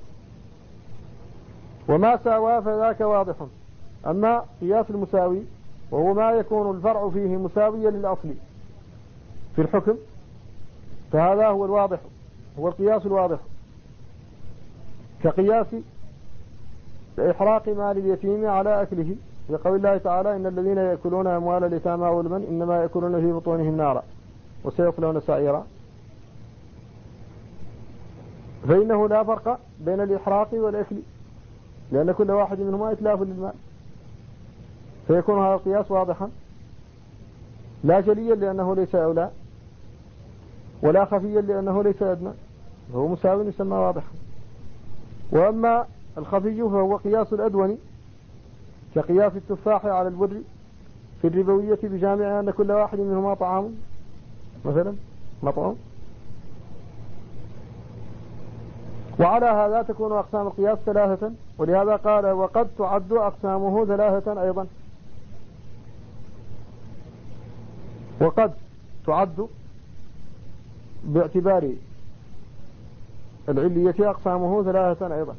وما ساوى فذاك واضح. أما قياس المساوي وهو ما يكون الفرع فيه مساويا للأصل في الحكم، فهذا هو الواضح، هو القياس الواضح، كقياس إحراق مال اليتيم على أكله لقول الله تعالى: إن الذين يأكلون أموال اليتامى ظلما إنما يأكلون في بطونهم نارا وسيصلون سعيرا، فإنه لا فرق بين الإحراق والأكل لأن كل واحد منهما إتلاف للمال، فيكون هذا القياس واضحا لا جليا لأنه ليس أولى ولا خفيا لأنه ليس أدنى، فهو مساوي يسمى واضحا. وأما الخفي فهو قياس الأدوني كقياس التفاح على البر في الربوية بجامع أن كل واحد منهما طعام مثلا مطعوم. وعلى هذا تكون أقسام القياس ثلاثة، ولهذا قال: وقد تعد أقسامه ثلاثة أيضا. وقد تعد باعتبار العلية أقسامه ثلاثة أيضا.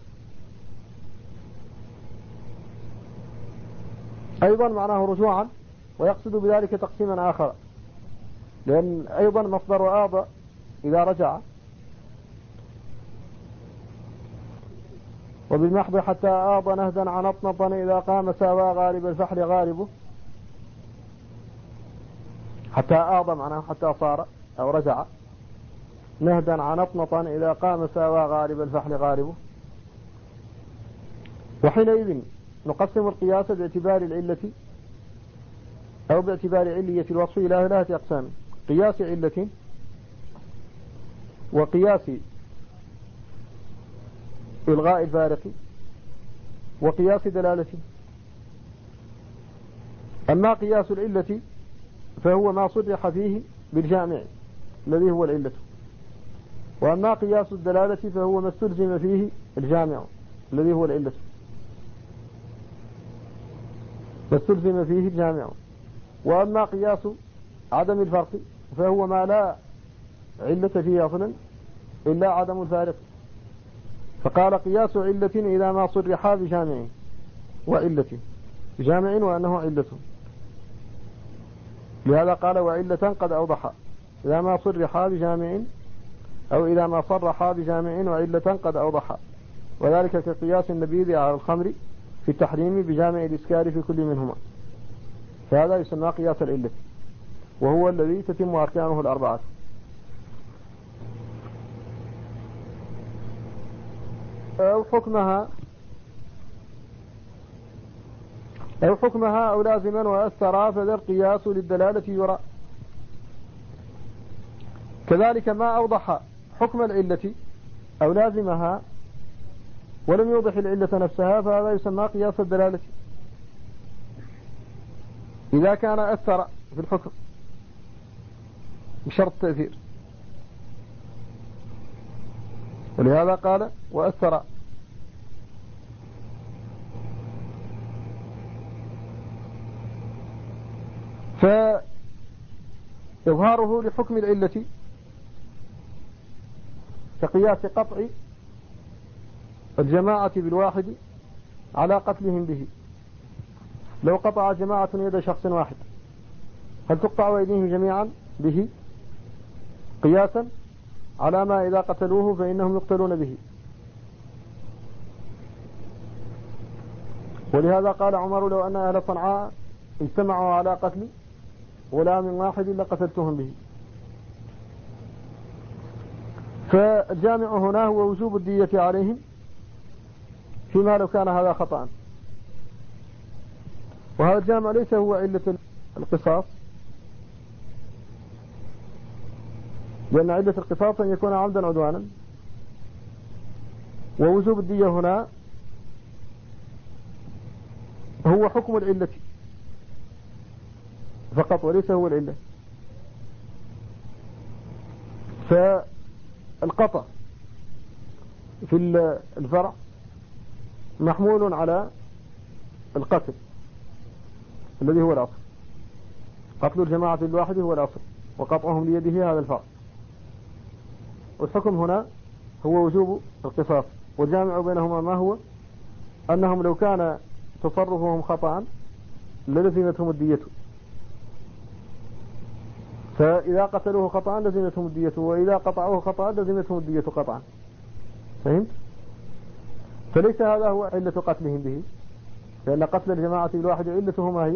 أيضا معناه رجوعا، ويقصد بذلك تقسيما آخر، لأن أيضا مصدر آض إذا رجع، وبالمحض حتى آض نهدا عن أطنطا إذا قام ساوى غالب الفحل غالبه. حتى آض معناه حتى صار أو رجع، نهدا عن أطنطا إذا قام ساوى غالب الفحل غالبه. وحينئذ نقسم القياس باعتبار العلة أو باعتبار علية الوصف إلى ثلاثة أقسام: قياس علة، وقياس إلغاء الفارق، وقياس دلالة. أما قياس العلة فهو ما صرح فيه بالجامع الذي هو العلة، وأما قياس الدلالة فهو ما استلزم فيه الجامع الذي هو العلة، ما استلزم فيه الجامع. وأما قياس عدم الفرق فهو ما لا علة فيه أصلا إلا عدم الفارق. فقال قياس علة إذا ما صرحا بجامع وعلة، بجامع وأنه علة، لهذا قال وعلة قد أوضح، إذا ما صرحا بجامع أو إذا ما صرحا بجامع وعلة قد أوضح، وذلك كقياس النبيذ على الخمر في التحريم بجامع الإسكار في كل منهما، فهذا يسمى قياس العلة، وهو الذي تتم أركانه الأربعة. أو حكمها أو حكمها أو لازما وأثرا فذا القياس للدلالة يرى. كذلك ما أوضح حكم العلة أو لازمها ولم يوضح العلة نفسها فهذا يسمى قياس الدلالة إذا كان أثر في الحكم بشرط التأثير، ولهذا قال وأثر. فإظهاره لحكم العلة كقياس قطع الجماعة بالواحد على قتلهم به. لو قطع جماعة يد شخص واحد هل تقطع أيديهم جميعا به قياسا على ما إذا قتلوه فإنهم يقتلون به؟ ولهذا قال عمر لو أن أهل صنعاء اجتمعوا على قتل غلام واحد لقتلتهم به. فالجامع هنا هو وجوب الدية عليهم فيما لو كان هذا خطأ، وهذا الجامع ليس هو علة القصاص، لأن علة القصاص أن يكون عمدا عدوانا، ووجوب الدية هنا هو حكم العلة فقط وليس هو العلة. فالقطع في الفرع محمول على القتل الذي هو الأصل، قتل الجماعة الواحد هو الأصل وقطعهم ليده هذا الفرع، والحكم هنا هو وجوب القصاص. والجامع بينهما ما هو؟ أنهم لو كان تصرفهم خطأ للزمتهم الدية، فإذا قتلوه خطأ لزمتهم الدية، وإذا قطعوه خطأ لزمتهم الدية قطعا. فهمت؟ فليس هذا هو علة قتلهم به، لأن قتل الجماعة الواحد علتهما هي